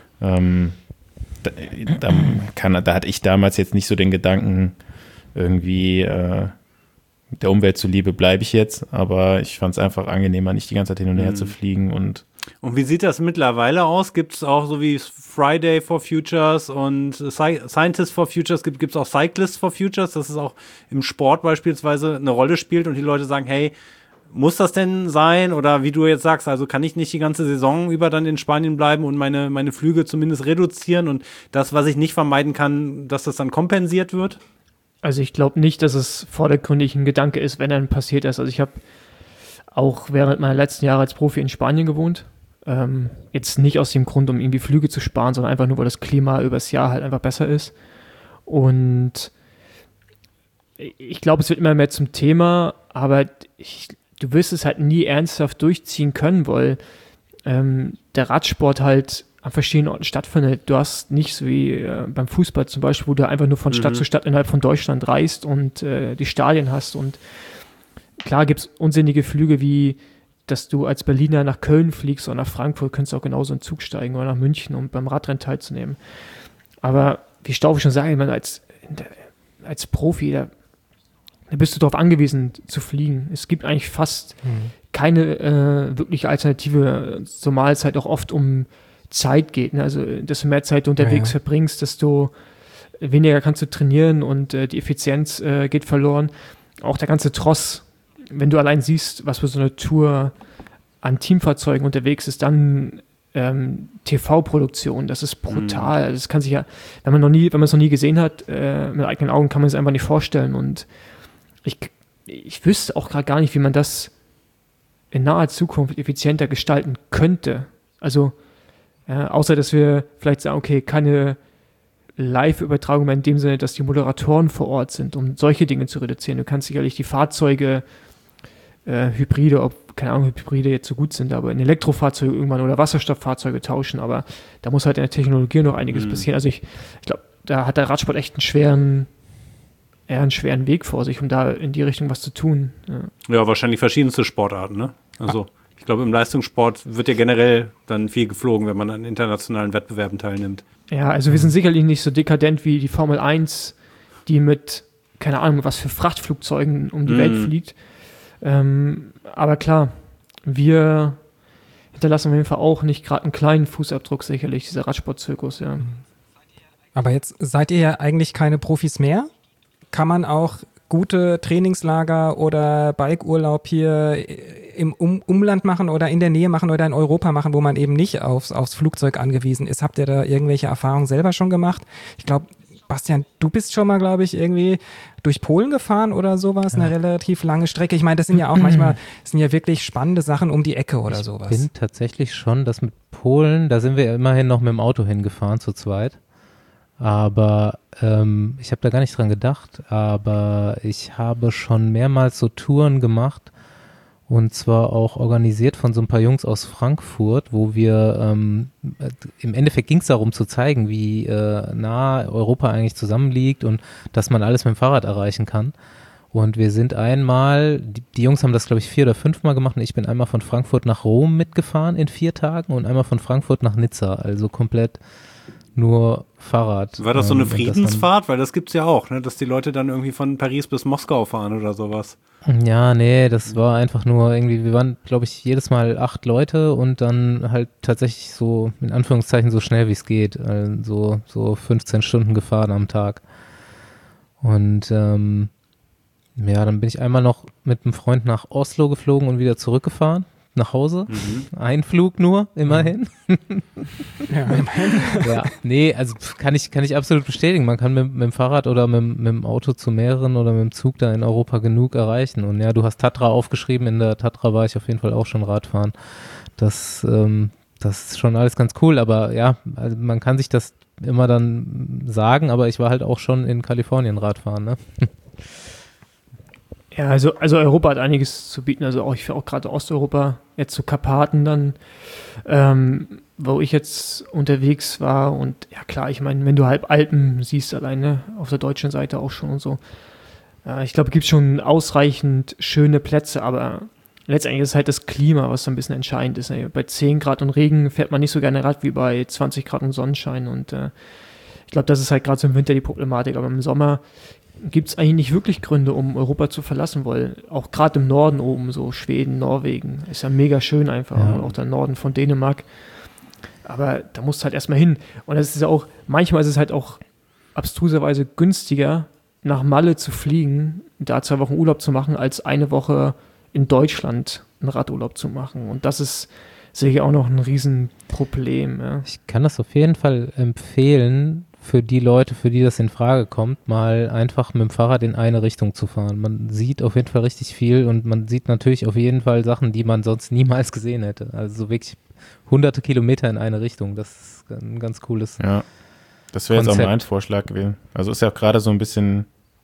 da hatte ich damals jetzt nicht so den Gedanken, irgendwie der Umwelt zuliebe bleibe ich jetzt, aber ich fand es einfach angenehmer, nicht die ganze Zeit hin und her zu fliegen. Und wie sieht das mittlerweile aus? Gibt es auch so wie Friday for Futures und Scientists for Futures, gibt es auch Cyclists for Futures, dass es auch im Sport beispielsweise eine Rolle spielt und die Leute sagen, hey, muss das denn sein? Oder wie du jetzt sagst, also kann ich nicht die ganze Saison über dann in Spanien bleiben und meine Flüge zumindest reduzieren und das, was ich nicht vermeiden kann, dass das dann kompensiert wird? Also ich glaube nicht, dass es vordergründig ein Gedanke ist, wenn dann passiert ist. Also ich habe auch während meiner letzten Jahre als Profi in Spanien gewohnt. Jetzt nicht aus dem Grund, um irgendwie Flüge zu sparen, sondern einfach nur, weil das Klima übers Jahr halt einfach besser ist. Und ich glaube, es wird immer mehr zum Thema, aber du wirst es halt nie ernsthaft durchziehen können, weil der Radsport halt an verschiedenen Orten stattfindet. Du hast nicht so wie beim Fußball zum Beispiel, wo du einfach nur von Stadt zu Stadt innerhalb von Deutschland reist und die Stadien hast. Und klar gibt es unsinnige Flüge wie, dass du als Berliner nach Köln fliegst oder nach Frankfurt, könntest du auch genauso in den Zug steigen oder nach München, um beim Radrennen teilzunehmen. Aber wie Staufe schon sagt, ich meine, als Profi, da bist du darauf angewiesen zu fliegen. Es gibt eigentlich fast keine wirkliche Alternative, zumal es halt auch oft um Zeit geht. Ne? Also desto mehr Zeit du unterwegs verbringst, desto weniger kannst du trainieren und die Effizienz geht verloren. Auch der ganze Tross, wenn du allein siehst, was für so eine Tour an Teamfahrzeugen unterwegs ist, dann TV-Produktion, das ist brutal. Das kann sich ja, wenn man es noch nie gesehen hat, mit eigenen Augen kann man es einfach nicht vorstellen. Und ich wüsste auch gerade gar nicht, wie man das in naher Zukunft effizienter gestalten könnte. Also, außer dass wir vielleicht sagen, okay, keine Live-Übertragung mehr in dem Sinne, dass die Moderatoren vor Ort sind, um solche Dinge zu reduzieren. Du kannst sicherlich die Fahrzeuge, Hybride, keine Ahnung, Hybride jetzt so gut sind, aber in Elektrofahrzeuge irgendwann oder Wasserstofffahrzeuge tauschen, aber da muss halt in der Technologie noch einiges passieren. Also ich glaube, da hat der Radsport echt einen schweren Weg vor sich, um da in die Richtung was zu tun. Ja, wahrscheinlich verschiedenste Sportarten, ne? Also ich glaube, im Leistungssport wird ja generell dann viel geflogen, wenn man an internationalen Wettbewerben teilnimmt. Ja, also wir sind sicherlich nicht so dekadent wie die Formel 1, die mit, keine Ahnung, was für Frachtflugzeugen um die Welt fliegt. Aber klar, wir hinterlassen auf jeden Fall auch nicht gerade einen kleinen Fußabdruck, sicherlich, dieser Radsportzirkus, ja. Aber jetzt seid ihr ja eigentlich keine Profis mehr. Kann man auch gute Trainingslager oder Bikeurlaub hier im Umland machen oder in der Nähe machen oder in Europa machen, wo man eben nicht aufs Flugzeug angewiesen ist? Habt ihr da irgendwelche Erfahrungen selber schon gemacht? Ich glaube, Bastian, du bist schon mal, glaube ich, irgendwie durch Polen gefahren oder sowas, eine relativ lange Strecke. Ich meine, das sind ja auch manchmal, wirklich spannende Sachen um die Ecke oder sowas. Ich bin tatsächlich schon, das mit Polen, da sind wir immerhin noch mit dem Auto hingefahren zu zweit. Aber ich habe da gar nicht dran gedacht, aber ich habe schon mehrmals so Touren gemacht und zwar auch organisiert von so ein paar Jungs aus Frankfurt, wo wir, im Endeffekt ging es darum zu zeigen, wie nah Europa eigentlich zusammenliegt und dass man alles mit dem Fahrrad erreichen kann. Und wir sind einmal, die Jungs haben das glaube ich 4 oder 5 Mal gemacht und ich bin einmal von Frankfurt nach Rom mitgefahren in 4 Tagen und einmal von Frankfurt nach Nizza, also komplett nur Fahrrad. War das so eine Friedensfahrt? Weil das gibt's ja auch, ne? Dass die Leute dann irgendwie von Paris bis Moskau fahren oder sowas. Ja, nee, das war einfach nur irgendwie, wir waren, glaube ich, jedes Mal 8 Leute und dann halt tatsächlich so, in Anführungszeichen, so schnell wie es geht. Also so 15 Stunden gefahren am Tag. Und dann bin ich einmal noch mit einem Freund nach Oslo geflogen und wieder zurückgefahren. Nach Hause. Ein Flug nur, immerhin. Ja, immerhin. Ja, nee, also kann ich absolut bestätigen. Man kann mit dem Fahrrad oder mit dem Auto zu mehreren oder mit dem Zug da in Europa genug erreichen. Und ja, du hast Tatra aufgeschrieben. In der Tatra war ich auf jeden Fall auch schon Radfahren. Das ist schon alles ganz cool. Aber ja, also man kann sich das immer dann sagen, aber ich war halt auch schon in Kalifornien Radfahren, ne? Ja, also Europa hat einiges zu bieten, also ich finde auch gerade Osteuropa, jetzt zu Karpaten dann, wo ich jetzt unterwegs war und ja klar, ich meine, wenn du halb Alpen siehst alleine, auf der deutschen Seite auch schon und so, ich glaube, es gibt schon ausreichend schöne Plätze, aber letztendlich ist es halt das Klima, was so ein bisschen entscheidend ist. Bei 10 Grad und Regen fährt man nicht so gerne Rad wie bei 20 Grad und Sonnenschein und ich glaube, das ist halt gerade so im Winter die Problematik, aber im Sommer gibt es eigentlich nicht wirklich Gründe, um Europa zu verlassen, weil auch gerade im Norden oben, so Schweden, Norwegen, ist ja mega schön einfach, und auch der Norden von Dänemark, aber da musst du halt erstmal hin und das ist ja auch, manchmal ist es halt auch abstruserweise günstiger, nach Malle zu fliegen, da 2 Wochen Urlaub zu machen, als eine Woche in Deutschland einen Radurlaub zu machen und das ist sicher auch noch ein Riesenproblem. Ja. Ich kann das auf jeden Fall empfehlen, für die Leute, für die das in Frage kommt, mal einfach mit dem Fahrrad in eine Richtung zu fahren. Man sieht auf jeden Fall richtig viel und man sieht natürlich auf jeden Fall Sachen, die man sonst niemals gesehen hätte. Also so wirklich hunderte Kilometer in eine Richtung. Das ist ein ganz cooles Ja, das wäre jetzt auch mein Vorschlag gewesen. Also ist ja auch gerade so ein bisschen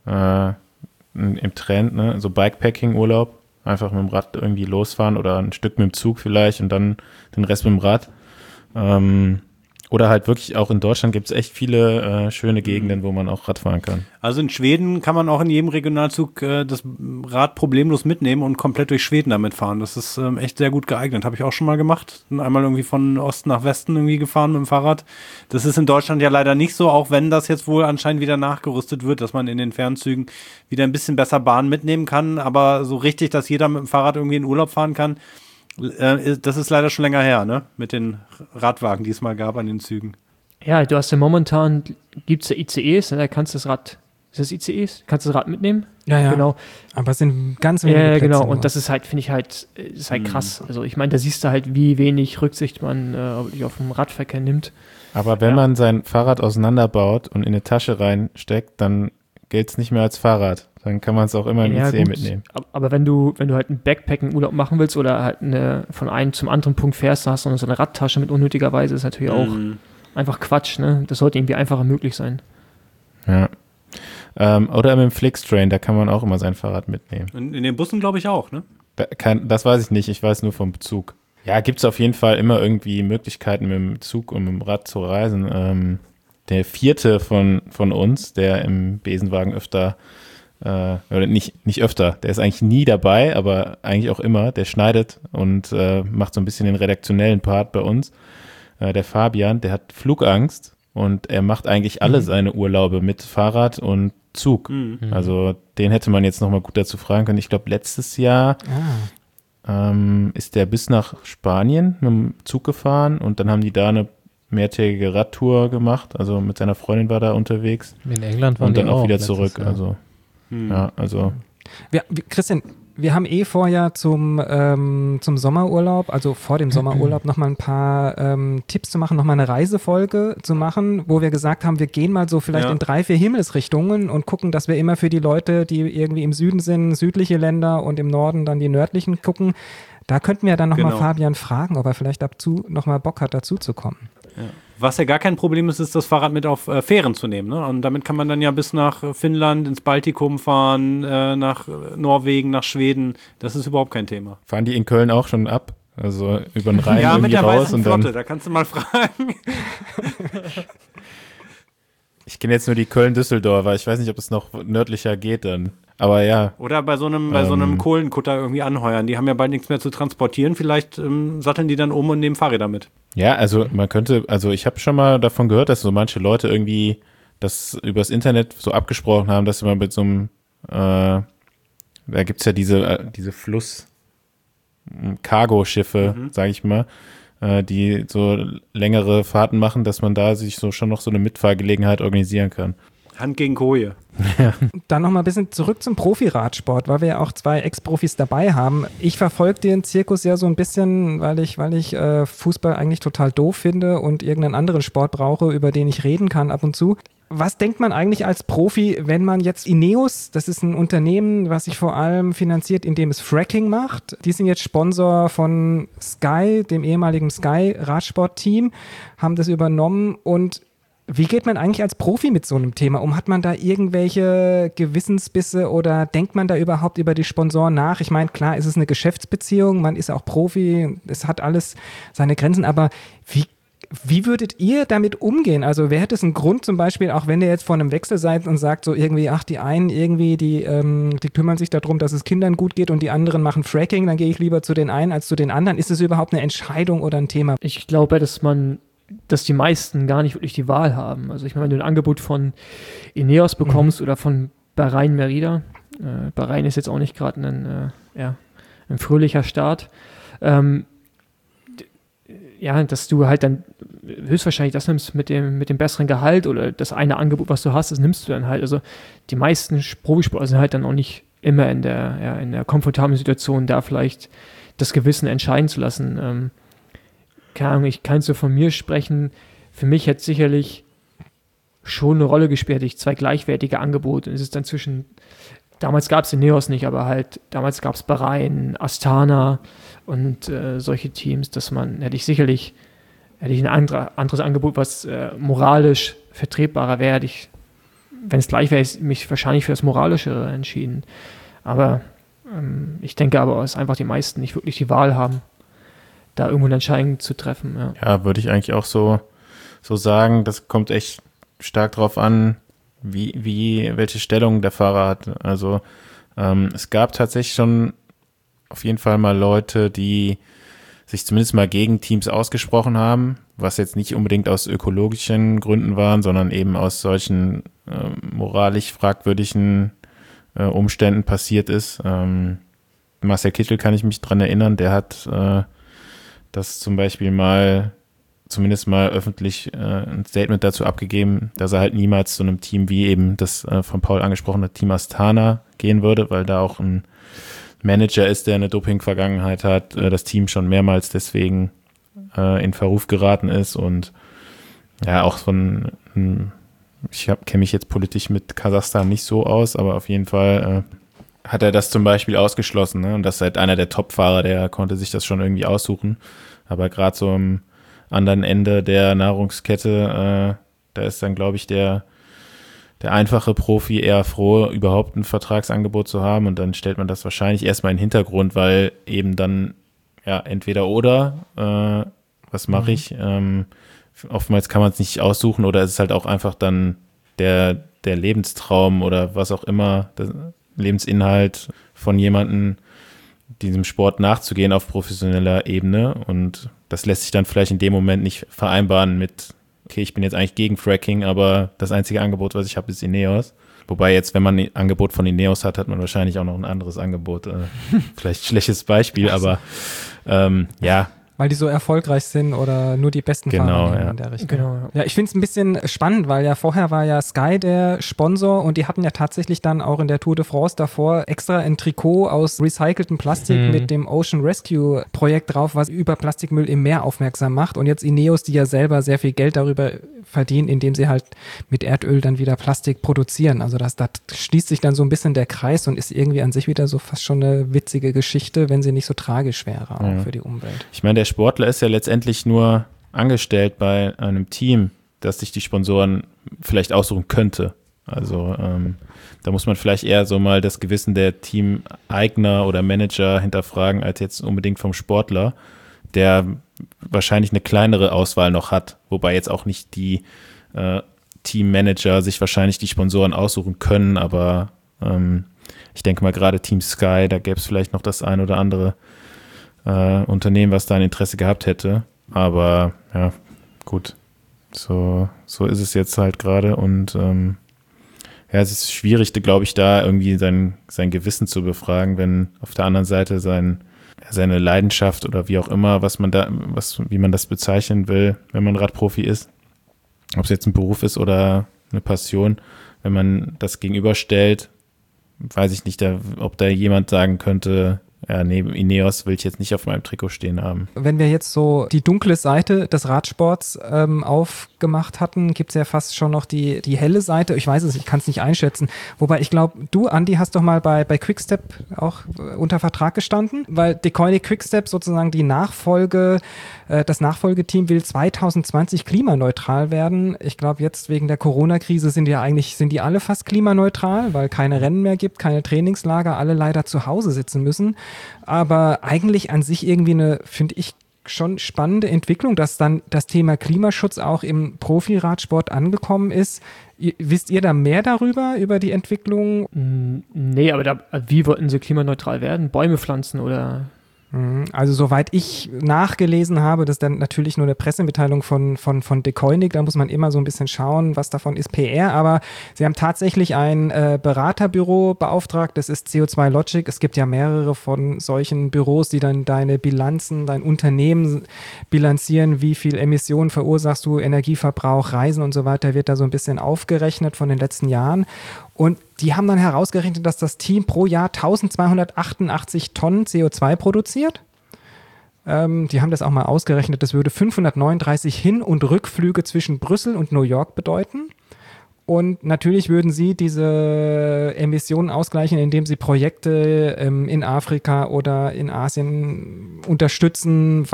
im Trend, ne? So Bikepacking-Urlaub. Einfach mit dem Rad irgendwie losfahren oder ein Stück mit dem Zug vielleicht und dann den Rest mit dem Rad. Oder halt wirklich auch in Deutschland gibt es echt viele schöne Gegenden, wo man auch Rad fahren kann. Also in Schweden kann man auch in jedem Regionalzug das Rad problemlos mitnehmen und komplett durch Schweden damit fahren. Das ist echt sehr gut geeignet. Habe ich auch schon mal gemacht. Einmal irgendwie von Osten nach Westen irgendwie gefahren mit dem Fahrrad. Das ist in Deutschland ja leider nicht so, auch wenn das jetzt wohl anscheinend wieder nachgerüstet wird, dass man in den Fernzügen wieder ein bisschen besser Bahn mitnehmen kann. Aber so richtig, dass jeder mit dem Fahrrad irgendwie in Urlaub fahren kann, das ist leider schon länger her, ne? Mit den Radwagen, die es mal gab an den Zügen. Ja, du hast ja momentan, gibt es ja ICEs, da kannst du das Rad, ist das ICEs? Kannst du das Rad mitnehmen? Ja. Genau. Aber es sind ganz wenige Plätze genau. nur. Und das ist halt, finde ich halt, ist halt krass. Also ich meine, da siehst du halt, wie wenig Rücksicht man auf dem Radverkehr nimmt. Aber wenn man sein Fahrrad auseinanderbaut und in eine Tasche reinsteckt, dann gilt es nicht mehr als Fahrrad. Dann kann man es auch immer im ICE mitnehmen. Aber wenn du halt einen Backpacken-Urlaub machen willst oder halt von einem zum anderen Punkt fährst, hast du so eine Radtasche mit unnötigerweise, ist natürlich auch einfach Quatsch, ne? Das sollte irgendwie einfacher möglich sein. Ja. Oder mit dem Flixtrain, da kann man auch immer sein Fahrrad mitnehmen. In den Bussen glaube ich auch, ne? Das weiß ich nicht, ich weiß nur vom Zug. Ja, gibt es auf jeden Fall immer irgendwie Möglichkeiten, mit dem Zug und mit dem Rad zu reisen. Der vierte von uns, der im Besenwagen öfter oder nicht öfter, der ist eigentlich nie dabei, aber eigentlich auch immer, der schneidet und macht so ein bisschen den redaktionellen Part bei uns. Der Fabian, der hat Flugangst und er macht eigentlich alle seine Urlaube mit Fahrrad und Zug. Also den hätte man jetzt nochmal gut dazu fragen können. Ich glaube, letztes Jahr ist der bis nach Spanien mit dem Zug gefahren und dann haben die da eine mehrtägige Radtour gemacht. Also mit seiner Freundin war da unterwegs. In England waren und dann die auch wieder letztes zurück. Jahr. Also ja, also Christian, wir haben vorher zum Sommerurlaub, also vor dem Sommerurlaub, nochmal ein paar Tipps zu machen, nochmal eine Reisefolge zu machen, wo wir gesagt haben, wir gehen mal so vielleicht in 3-4 Himmelsrichtungen und gucken, dass wir immer für die Leute, die irgendwie im Süden sind, südliche Länder und im Norden dann die nördlichen gucken. Da könnten wir dann nochmal Fabian fragen, ob er vielleicht dazu nochmal Bock hat, dazu zu kommen. Ja. Was ja gar kein Problem ist, ist das Fahrrad mit auf Fähren zu nehmen. Ne? Und damit kann man dann ja bis nach Finnland, ins Baltikum fahren, nach Norwegen, nach Schweden. Das ist überhaupt kein Thema. fahren die in Köln auch schon ab? Also über den Rhein Ja, mit irgendwie der raus weißen und Flotte, dann. da kannst du mal fragen. Ich kenne jetzt nur die Köln-Düsseldorfer. Ich weiß nicht, ob es noch nördlicher geht dann. Aber ja. Oder bei so einem Kohlenkutter irgendwie anheuern. Die haben ja bald nichts mehr zu transportieren. Vielleicht satteln die dann um und nehmen Fahrräder mit. Ja, also ich habe schon mal davon gehört, dass so manche Leute irgendwie das übers Internet so abgesprochen haben, dass sie mal mit so einem, da gibt's ja diese Fluss-Cargo-Schiffe, sage ich mal, die so längere Fahrten machen, dass man da sich so schon noch so eine Mitfahrgelegenheit organisieren kann. Hand gegen Koje. Dann nochmal ein bisschen zurück zum Profi-Radsport, weil wir ja auch 2 Ex-Profis dabei haben. Ich verfolge den Zirkus ja so ein bisschen, weil ich Fußball eigentlich total doof finde und irgendeinen anderen Sport brauche, über den ich reden kann ab und zu. Was denkt man eigentlich als Profi, wenn man jetzt Ineos, das ist ein Unternehmen, was sich vor allem finanziert, indem es Fracking macht. Die sind jetzt Sponsor von Sky, dem ehemaligen Sky-Radsport-Team, haben das übernommen und wie geht man eigentlich als Profi mit so einem Thema um? Hat man da irgendwelche Gewissensbisse oder denkt man da überhaupt über die Sponsoren nach? Ich meine, klar, es ist eine Geschäftsbeziehung, man ist auch Profi, es hat alles seine Grenzen, aber wie würdet ihr damit umgehen? Also wäre das ein Grund zum Beispiel, auch wenn ihr jetzt vor einem Wechsel seid und sagt so irgendwie, ach, die einen irgendwie, die kümmern sich darum, dass es Kindern gut geht und die anderen machen Fracking, dann gehe ich lieber zu den einen als zu den anderen. Ist es überhaupt eine Entscheidung oder ein Thema? Ich glaube, dass die meisten gar nicht wirklich die Wahl haben. Also ich meine, wenn du ein Angebot von Ineos bekommst oder von Bahrain Merida, Bahrain ist jetzt auch nicht gerade ein fröhlicher Start, dass du halt dann höchstwahrscheinlich das nimmst mit dem besseren Gehalt oder das eine Angebot, was du hast, das nimmst du dann halt. Also die meisten Profisportler sind halt dann auch nicht immer in der komfortablen Situation, da vielleicht das Gewissen entscheiden zu lassen. Keine Ahnung, ich kann so von mir sprechen. Für mich hätte sicherlich schon eine Rolle gespielt, hätte ich 2 gleichwertige Angebote. Und es ist dann damals gab es Ineos nicht, aber halt damals gab es Bahrain, Astana und solche Teams, hätte ich ein anderes Angebot, was moralisch vertretbarer wäre, wenn es gleich wäre, mich wahrscheinlich für das Moralischere entschieden. Aber ich denke dass einfach die meisten nicht wirklich die Wahl haben, da irgendwo eine Entscheidung zu treffen. Ja, würde ich eigentlich auch so so sagen. Das kommt echt stark drauf an, welche Stellung der Fahrer hat. Also es gab tatsächlich schon auf jeden Fall mal Leute, die sich zumindest mal gegen Teams ausgesprochen haben, was jetzt nicht unbedingt aus ökologischen Gründen waren, sondern eben aus solchen moralisch fragwürdigen Umständen passiert ist. Marcel Kittel kann ich mich dran erinnern, der hat das zum Beispiel zumindest mal öffentlich ein Statement dazu abgegeben, dass er halt niemals zu einem Team wie eben das von Paul angesprochene Team Astana gehen würde, weil da auch ein Manager ist, der eine Doping-Vergangenheit hat, das Team schon mehrmals deswegen in Verruf geraten ist und ja auch ich kenne mich jetzt politisch mit Kasachstan nicht so aus, aber auf jeden Fall hat er das zum Beispiel ausgeschlossen, ne? Und das ist halt einer der Top-Fahrer, der konnte sich das schon irgendwie aussuchen, aber gerade so am anderen Ende der Nahrungskette, da ist dann, glaube ich, der einfache Profi eher froh, überhaupt ein Vertragsangebot zu haben und dann stellt man das wahrscheinlich erstmal in den Hintergrund, weil eben dann ja entweder oder, was mache ich? Oftmals kann man es nicht aussuchen oder es ist halt auch einfach dann der Lebenstraum oder was auch immer, der Lebensinhalt von jemandem, diesem Sport nachzugehen auf professioneller Ebene und das lässt sich dann vielleicht in dem Moment nicht vereinbaren mit okay, ich bin jetzt eigentlich gegen Fracking, aber das einzige Angebot, was ich habe, ist Ineos. Wobei jetzt, wenn man ein Angebot von Ineos hat, hat man wahrscheinlich auch noch ein anderes Angebot. Vielleicht ein schlechtes Beispiel, aber ja. Weil die so erfolgreich sind oder nur die besten Fahrer in der Richtung. Genau, ja. Ja, ich finde es ein bisschen spannend, weil ja vorher war ja Sky der Sponsor und die hatten ja tatsächlich dann auch in der Tour de France davor extra ein Trikot aus recyceltem Plastik mit dem Ocean Rescue Projekt drauf, was über Plastikmüll im Meer aufmerksam macht. Und jetzt Ineos, die ja selber sehr viel Geld darüber verdienen, indem sie halt mit Erdöl dann wieder Plastik produzieren. Also da schließt sich dann so ein bisschen der Kreis und ist irgendwie an sich wieder so fast schon eine witzige Geschichte, wenn sie nicht so tragisch wäre auch für die Umwelt. Ich meine, der Sportler ist ja letztendlich nur angestellt bei einem Team, das sich die Sponsoren vielleicht aussuchen könnte. Also da muss man vielleicht eher so mal das Gewissen der Teameigner oder Manager hinterfragen, als jetzt unbedingt vom Sportler, der wahrscheinlich eine kleinere Auswahl noch hat, wobei jetzt auch nicht die Teammanager sich wahrscheinlich die Sponsoren aussuchen können, aber ich denke mal gerade Team Sky, da gäbe es vielleicht noch das ein oder andere Unternehmen, was da ein Interesse gehabt hätte. Aber ja, gut. So ist es jetzt halt gerade. Und ja, es ist schwierig, glaube ich, da irgendwie sein Gewissen zu befragen, wenn auf der anderen Seite seine Leidenschaft oder wie auch immer, wie man das bezeichnen will, wenn man Radprofi ist, ob es jetzt ein Beruf ist oder eine Passion, wenn man das gegenüberstellt, weiß ich nicht, ob da jemand sagen könnte, ja, nee, Ineos will ich jetzt nicht auf meinem Trikot stehen haben. Wenn wir jetzt so die dunkle Seite des Radsports aufgemacht hatten, gibt es ja fast schon noch die helle Seite. Ich weiß es, ich kann es nicht einschätzen. Wobei ich glaube, du, Andi, hast doch mal bei Quickstep auch unter Vertrag gestanden, weil Deceuninck Quickstep sozusagen das Nachfolgeteam will 2020 klimaneutral werden. Ich glaube, jetzt wegen der Corona-Krise sind die alle fast klimaneutral, weil keine Rennen mehr gibt, keine Trainingslager, alle leider zu Hause sitzen müssen. Aber eigentlich an sich irgendwie eine, finde ich, schon spannende Entwicklung, dass dann das Thema Klimaschutz auch im Profiradsport angekommen ist. Wisst ihr da mehr über die Entwicklung? Nee, aber wie wollten sie klimaneutral werden? Bäume pflanzen oder? Also soweit ich nachgelesen habe, das ist dann natürlich nur eine Pressemitteilung von Deceuninck, da muss man immer so ein bisschen schauen, was davon ist PR, aber sie haben tatsächlich ein Beraterbüro beauftragt, das ist CO2 Logic. Es gibt ja mehrere von solchen Büros, die dann deine Bilanzen, dein Unternehmen bilanzieren, wie viel Emissionen verursachst du, Energieverbrauch, Reisen und so weiter, wird da so ein bisschen aufgerechnet von den letzten Jahren. Und die haben dann herausgerechnet, dass das Team pro Jahr 1288 Tonnen CO2 produziert. Die haben das auch mal ausgerechnet, das würde 539 Hin- und Rückflüge zwischen Brüssel und New York bedeuten. Und natürlich würden sie diese Emissionen ausgleichen, indem sie Projekte in Afrika oder in Asien unterstützen,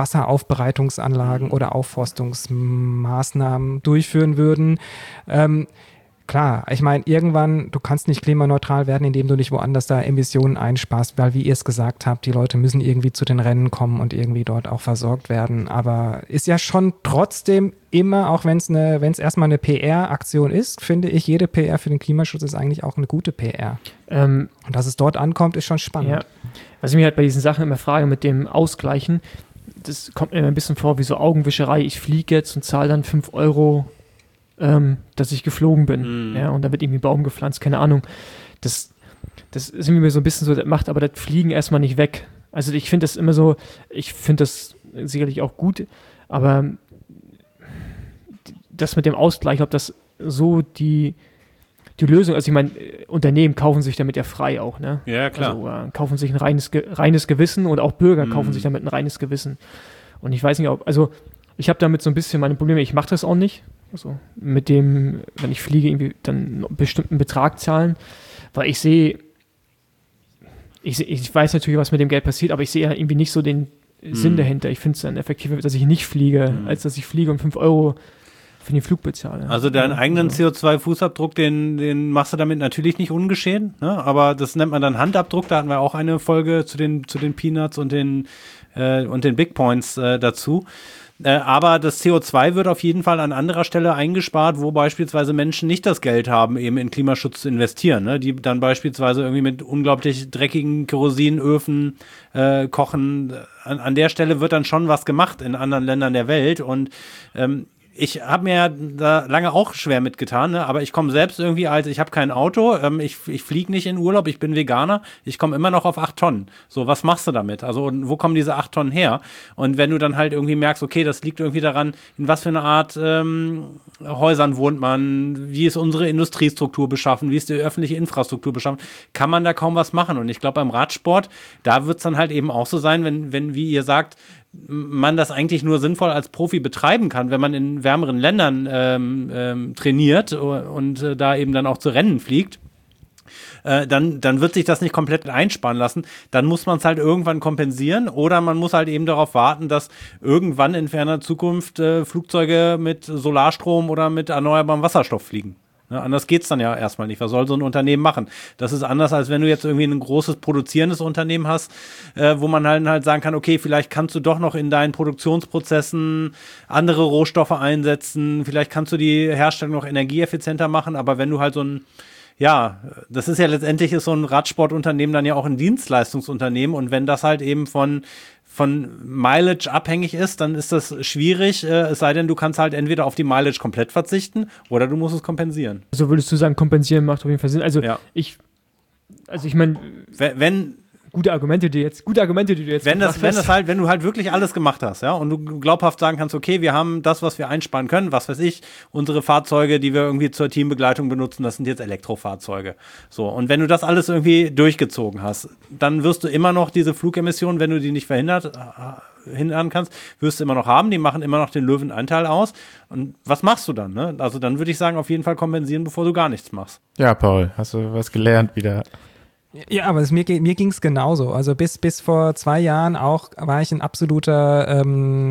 Wasseraufbereitungsanlagen oder Aufforstungsmaßnahmen durchführen würden. Klar, ich meine, irgendwann, du kannst nicht klimaneutral werden, indem du nicht woanders da Emissionen einsparst, weil, wie ihr es gesagt habt, die Leute müssen irgendwie zu den Rennen kommen und irgendwie dort auch versorgt werden. Aber ist ja schon trotzdem immer, auch wenn es erstmal eine PR-Aktion ist, finde ich, jede PR für den Klimaschutz ist eigentlich auch eine gute PR. Und dass es dort ankommt, ist schon spannend. Ja. Was ich mir halt bei diesen Sachen immer frage mit dem Ausgleichen, das kommt mir immer ein bisschen vor wie so Augenwischerei. Ich fliege jetzt und zahle dann 5 Euro, dass ich geflogen bin. Ja, und da wird irgendwie ein Baum gepflanzt, keine Ahnung. Das ist irgendwie so ein bisschen so, das macht aber das Fliegen erstmal nicht weg. Also ich finde das immer so, ich finde das sicherlich auch gut, aber das mit dem Ausgleich, ob das so die Lösung, also ich meine, Unternehmen kaufen sich damit ja frei auch, ne? Ja, klar. Also kaufen sich ein reines Gewissen und auch Bürger kaufen sich damit ein reines Gewissen. Und ich weiß nicht, also ich habe damit so ein bisschen meine Probleme, ich mache das auch nicht. Also mit dem, wenn ich fliege, irgendwie dann einen bestimmten Betrag zahlen, weil ich weiß natürlich, was mit dem Geld passiert, aber ich sehe ja irgendwie nicht so den Sinn dahinter. Ich finde es dann effektiver, dass ich nicht fliege, als dass ich fliege und 5 Euro für den Flug bezahle. Also deinen eigenen CO2-Fußabdruck, den machst du damit natürlich nicht ungeschehen, ne? Aber das nennt man dann Handabdruck. Da hatten wir auch eine Folge zu den Peanuts und den Big Points dazu. Aber das CO2 wird auf jeden Fall an anderer Stelle eingespart, wo beispielsweise Menschen nicht das Geld haben, eben in Klimaschutz zu investieren, ne? Die dann beispielsweise irgendwie mit unglaublich dreckigen Kerosinöfen kochen. An der Stelle wird dann schon was gemacht in anderen Ländern der Welt und ich habe mir ja da lange auch schwer mitgetan, ne? Aber ich komme selbst irgendwie ich habe kein Auto, ich fliege nicht in Urlaub, ich bin Veganer, ich komme immer noch auf 8 Tonnen. So, was machst du damit? Also, wo kommen diese 8 Tonnen her? Und wenn du dann halt irgendwie merkst, okay, das liegt irgendwie daran, in was für eine Art Häusern wohnt man, wie ist unsere Industriestruktur beschaffen, wie ist die öffentliche Infrastruktur beschaffen, kann man da kaum was machen. Und ich glaube, beim Radsport, da wird es dann halt eben auch so sein, wenn, wie ihr sagt, man das eigentlich nur sinnvoll als Profi betreiben kann, wenn man in wärmeren Ländern trainiert und da eben dann auch zu Rennen fliegt, dann wird sich das nicht komplett einsparen lassen. Dann muss man es halt irgendwann kompensieren oder man muss halt eben darauf warten, dass irgendwann in ferner Zukunft Flugzeuge mit Solarstrom oder mit erneuerbarem Wasserstoff fliegen. Ja, anders geht's dann ja erstmal nicht. Was soll so ein Unternehmen machen? Das ist anders, als wenn du jetzt irgendwie ein großes produzierendes Unternehmen hast, wo man halt sagen kann, okay, vielleicht kannst du doch noch in deinen Produktionsprozessen andere Rohstoffe einsetzen, vielleicht kannst du die Herstellung noch energieeffizienter machen, aber wenn du halt das ist ja letztendlich so ein Radsportunternehmen dann ja auch ein Dienstleistungsunternehmen und wenn das halt eben von Mileage abhängig ist, dann ist das schwierig, es sei denn, du kannst halt entweder auf die Mileage komplett verzichten oder du musst es kompensieren. Also würdest du sagen, kompensieren macht auf jeden Fall Sinn? Also ja. Ich meine, wenn gute Argumente, die du jetzt wenn du halt wirklich alles gemacht hast, ja, und du glaubhaft sagen kannst, okay, wir haben das, was wir einsparen können, was weiß ich, unsere Fahrzeuge, die wir irgendwie zur Teambegleitung benutzen, das sind jetzt Elektrofahrzeuge. So, und wenn du das alles irgendwie durchgezogen hast, dann wirst du immer noch diese Flugemissionen, wenn du die nicht verhindern kannst, wirst du immer noch haben, die machen immer noch den Löwenanteil aus. Und was machst du dann, ne? Also dann würde ich sagen, auf jeden Fall kompensieren, bevor du gar nichts machst. Ja, Paul, hast du was gelernt wieder? Ja, aber mir ging es genauso. Also bis vor 2 Jahren auch war ich ein absoluter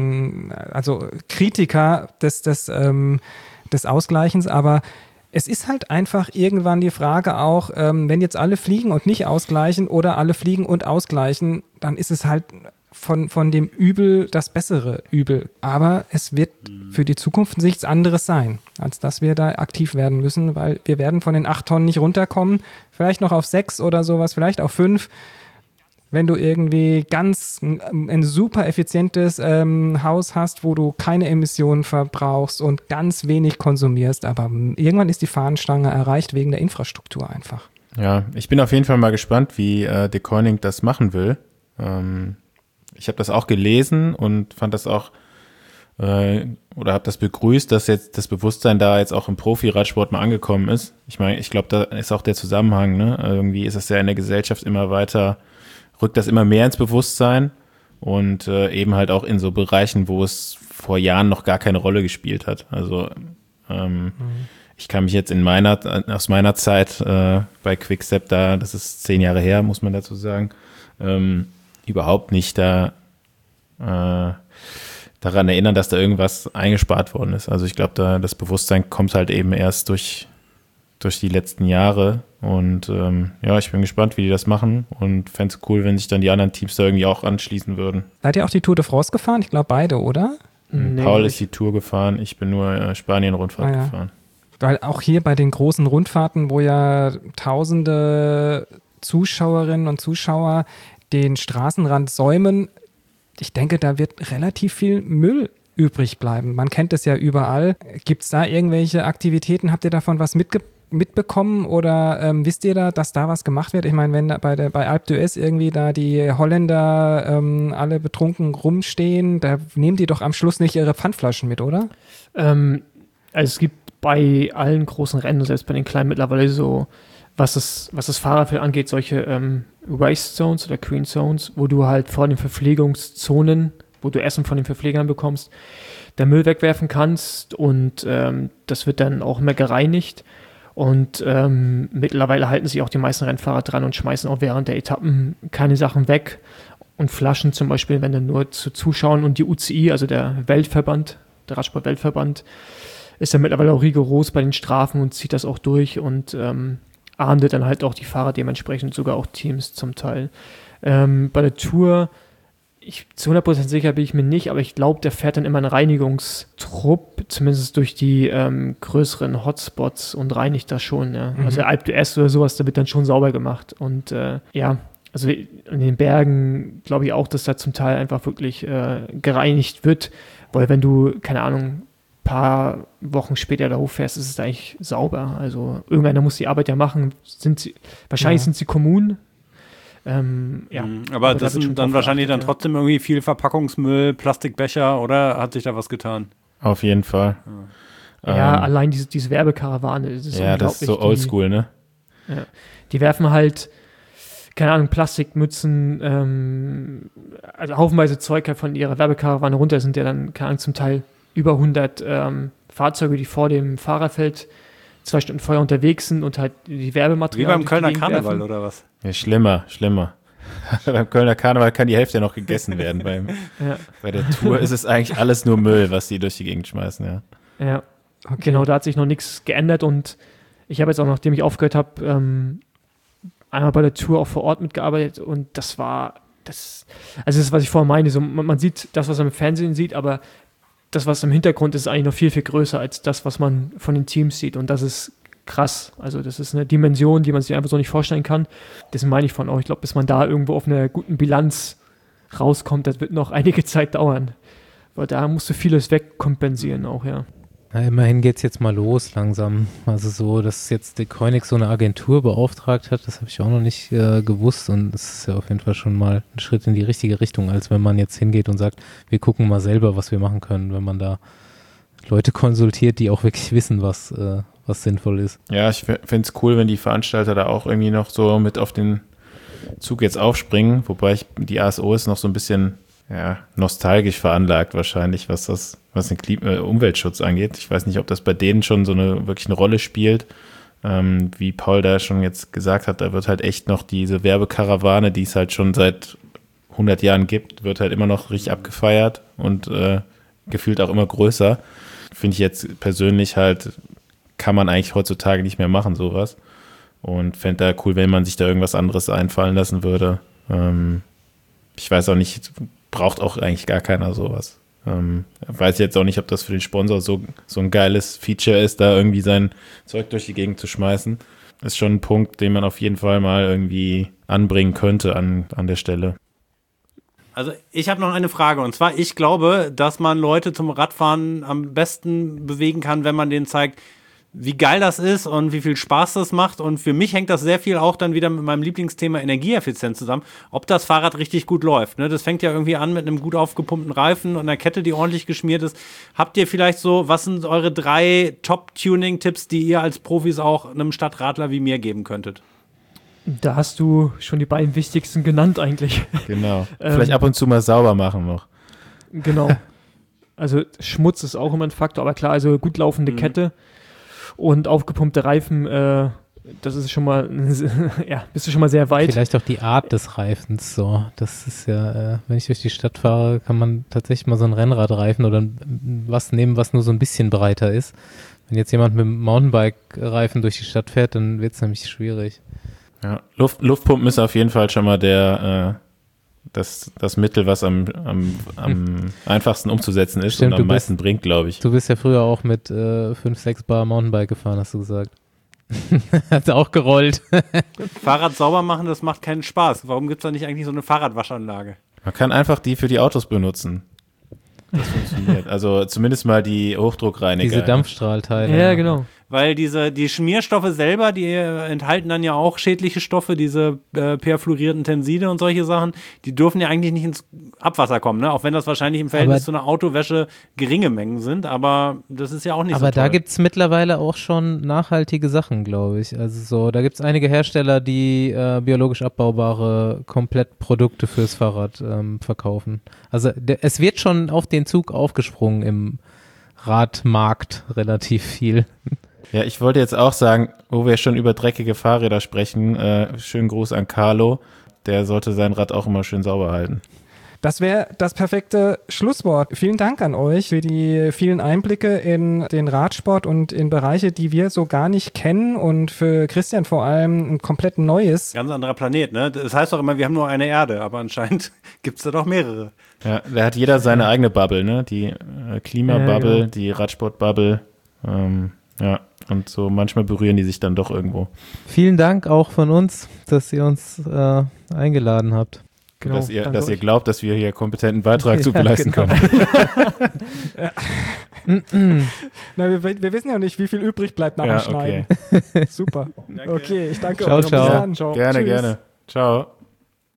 Kritiker des Ausgleichens, aber es ist halt einfach irgendwann die Frage auch, wenn jetzt alle fliegen und nicht ausgleichen oder alle fliegen und ausgleichen, dann ist es halt von dem Übel das bessere Übel. Aber es wird für die Zukunft nichts anderes sein, als dass wir da aktiv werden müssen, weil wir werden von den 8 Tonnen nicht runterkommen, vielleicht noch auf 6 oder sowas, vielleicht auf 5. Wenn du irgendwie ein super effizientes Haus hast, wo du keine Emissionen verbrauchst und ganz wenig konsumierst, aber irgendwann ist die Fahnenstange erreicht wegen der Infrastruktur einfach. Ja, ich bin auf jeden Fall mal gespannt, wie De Koning das machen will. Ich habe das auch gelesen und fand das auch oder habe das begrüßt, dass jetzt das Bewusstsein da jetzt auch im Profi-Radsport mal angekommen ist. Ich meine, ich glaube, da ist auch der Zusammenhang, ne? Irgendwie ist es ja in der Gesellschaft immer weiter, rückt das immer mehr ins Bewusstsein und eben halt auch in so Bereichen, wo es vor Jahren noch gar keine Rolle gespielt hat. Also ich kann mich jetzt aus meiner Zeit bei Quickstep das ist 10 Jahre her, muss man dazu sagen, überhaupt nicht daran erinnern, dass da irgendwas eingespart worden ist. Also ich glaube, das Bewusstsein kommt halt eben erst durch durch die letzten Jahre. Und ich bin gespannt, wie die das machen und fände es cool, wenn sich dann die anderen Teams da irgendwie auch anschließen würden. Seid ihr auch die Tour de France gefahren? Ich glaube beide, oder? Nee, Paul ist die Tour gefahren, ich bin nur Spanien-Rundfahrt gefahren. Weil auch hier bei den großen Rundfahrten, wo ja tausende Zuschauerinnen und Zuschauer den Straßenrand säumen, ich denke, da wird relativ viel Müll übrig bleiben. Man kennt es ja überall. Gibt es da irgendwelche Aktivitäten? Habt ihr davon was mitbekommen oder wisst ihr da, dass da was gemacht wird? Ich meine, wenn bei Alpe d'Huez irgendwie da die Holländer alle betrunken rumstehen, da nehmen die doch am Schluss nicht ihre Pfandflaschen mit, oder? Also es gibt bei allen großen Rennen, selbst bei den kleinen mittlerweile so, was das Fahrerfeld angeht, solche Waste Zones oder Green Zones, wo du halt vor den Verpflegungszonen, wo du Essen von den Verpflegern bekommst, der Müll wegwerfen kannst und das wird dann auch mehr gereinigt. Und mittlerweile halten sich auch die meisten Rennfahrer dran und schmeißen auch während der Etappen keine Sachen weg. Und Flaschen zum Beispiel, wenn dann nur zu Zuschauern, und die UCI, also der Weltverband, der Radsport-Weltverband, ist ja mittlerweile auch rigoros bei den Strafen und zieht das auch durch und ahndet dann halt auch die Fahrer dementsprechend, sogar auch Teams zum Teil. Bei der Tour, zu 100% sicher bin ich mir nicht, aber ich glaube, der fährt dann immer einen Reinigungstrupp, zumindest durch die größeren Hotspots und reinigt das schon. Ja. Also der Alpe d'Huez oder sowas, da wird dann schon sauber gemacht. Und also in den Bergen glaube ich auch, dass da zum Teil einfach wirklich gereinigt wird, weil wenn du, keine Ahnung, paar Wochen später da hochfährst, ist es eigentlich sauber. Also irgendeiner muss die Arbeit ja machen. Wahrscheinlich sind sie Kommunen. Aber das sind dann wahrscheinlich dann trotzdem irgendwie viel Verpackungsmüll, Plastikbecher, oder hat sich da was getan? Auf jeden Fall. Ja, allein diese Werbekarawane. Das ist das ist so oldschool, ne? Ja, die werfen halt, keine Ahnung, Plastikmützen, also haufenweise Zeug halt von ihrer Werbekarawane runter, sind ja dann, keine Ahnung, zum Teil über 100 Fahrzeuge, die vor dem Fahrerfeld 2 Stunden vorher unterwegs sind und halt die Werbematerialien. Wie beim Kölner Karneval oder was? Ja, schlimmer. Beim Kölner Karneval kann die Hälfte ja noch gegessen werden. Bei der Tour ist es eigentlich alles nur Müll, was die durch die Gegend schmeißen, ja. Ja, okay. Genau, da hat sich noch nichts geändert und ich habe jetzt auch, nachdem ich aufgehört habe, einmal bei der Tour auch vor Ort mitgearbeitet und das war, das ist, was ich vorher meine, so, man sieht das, was man im Fernsehen sieht, aber das, was im Hintergrund ist, eigentlich noch viel, viel größer als das, was man von den Teams sieht. Und das ist krass. Also das ist eine Dimension, die man sich einfach so nicht vorstellen kann. Deswegen meine ich von auch, ich glaube, bis man da irgendwo auf einer guten Bilanz rauskommt, das wird noch einige Zeit dauern. Weil da musst du vieles wegkompensieren auch, ja. Na, immerhin geht es jetzt mal los langsam. Also so, dass jetzt die Koenig so eine Agentur beauftragt hat, das habe ich auch noch nicht gewusst und das ist ja auf jeden Fall schon mal ein Schritt in die richtige Richtung, als wenn man jetzt hingeht und sagt, wir gucken mal selber, was wir machen können, wenn man da Leute konsultiert, die auch wirklich wissen, was sinnvoll ist. Ja, ich finde es cool, wenn die Veranstalter da auch irgendwie noch so mit auf den Zug jetzt aufspringen, wobei die ASO ist noch so ein bisschen nostalgisch veranlagt wahrscheinlich, was den Umweltschutz angeht. Ich weiß nicht, ob das bei denen schon wirklich eine Rolle spielt. Wie Paul da schon jetzt gesagt hat, da wird halt echt noch diese Werbekarawane, die es halt schon seit 100 Jahren gibt, wird halt immer noch richtig abgefeiert und gefühlt auch immer größer. Finde ich jetzt persönlich halt, kann man eigentlich heutzutage nicht mehr machen, sowas. Und fände da cool, wenn man sich da irgendwas anderes einfallen lassen würde. Ich weiß auch nicht, braucht auch eigentlich gar keiner sowas. Weiß jetzt auch nicht, ob das für den Sponsor so ein geiles Feature ist, da irgendwie sein Zeug durch die Gegend zu schmeißen. Ist schon ein Punkt, den man auf jeden Fall mal irgendwie anbringen könnte an der Stelle. Also ich habe noch eine Frage und zwar, ich glaube, dass man Leute zum Radfahren am besten bewegen kann, wenn man denen zeigt, wie geil das ist und wie viel Spaß das macht. Und für mich hängt das sehr viel auch dann wieder mit meinem Lieblingsthema Energieeffizienz zusammen, ob das Fahrrad richtig gut läuft. Ne? Das fängt ja irgendwie an mit einem gut aufgepumpten Reifen und einer Kette, die ordentlich geschmiert ist. Habt ihr vielleicht so, was sind eure 3 Top-Tuning-Tipps, die ihr als Profis auch einem Stadtradler wie mir geben könntet? Da hast du schon die beiden wichtigsten genannt eigentlich. Genau. Vielleicht ab und zu mal sauber machen noch. Genau. Also Schmutz ist auch immer ein Faktor, aber klar, also gut laufende Kette und aufgepumpte Reifen, das ist schon mal, bist du schon mal sehr weit. Vielleicht auch die Art des Reifens, so. Das ist ja, wenn ich durch die Stadt fahre, kann man tatsächlich mal so einen Rennradreifen oder was nehmen, was nur so ein bisschen breiter ist. Wenn jetzt jemand mit dem Mountainbike-Reifen durch die Stadt fährt, dann wird es nämlich schwierig. Ja, Luftpumpen ist auf jeden Fall schon mal das Mittel, was am einfachsten umzusetzen ist. Stimmt, und am meisten bringt, glaube ich. Du bist ja früher auch mit 5-6 Bar Mountainbike gefahren, hast du gesagt. Hat auch gerollt. Fahrrad sauber machen, das macht keinen Spaß. Warum gibt es da nicht eigentlich so eine Fahrradwaschanlage? Man kann einfach die für die Autos benutzen. Das funktioniert. Also zumindest mal die Hochdruckreiniger. Diese Dampfstrahlteile. Ja, genau. Weil die Schmierstoffe selber, die enthalten dann ja auch schädliche Stoffe, diese perfluorierten Tenside und solche Sachen, die dürfen ja eigentlich nicht ins Abwasser kommen, ne? Auch wenn das wahrscheinlich im Verhältnis zu einer Autowäsche geringe Mengen sind, aber das ist ja auch nicht so toll. Aber da gibt es mittlerweile auch schon nachhaltige Sachen, glaube ich. Also so, da gibt es einige Hersteller, die biologisch abbaubare Komplettprodukte fürs Fahrrad verkaufen. Also es wird schon auf den Zug aufgesprungen im Radmarkt relativ viel. Ja, ich wollte jetzt auch sagen, wo wir schon über dreckige Fahrräder sprechen, schönen Gruß an Carlo, der sollte sein Rad auch immer schön sauber halten. Das wäre das perfekte Schlusswort. Vielen Dank an euch für die vielen Einblicke in den Radsport und in Bereiche, die wir so gar nicht kennen und für Christian vor allem ein komplett neues. Ganz anderer Planet, ne? Das heißt doch immer, wir haben nur eine Erde, aber anscheinend gibt es da doch mehrere. Ja, da hat jeder seine eigene Bubble, ne? Die Klimabubble, genau. die Radsportbubble, ja, und so manchmal berühren die sich dann doch irgendwo. Vielen Dank auch von uns, dass ihr uns eingeladen habt. Genau, dass ihr danke euch. glaubt, dass wir hier kompetenten Beitrag zu leisten genau. können. Na, wir wissen ja nicht, wie viel übrig bleibt nach dem Schneiden. Okay. Super. Danke. Okay, ich danke Ciao, euch. ciao. Bis dann. Ciao. Gerne, Tschüss. gerne. Ciao.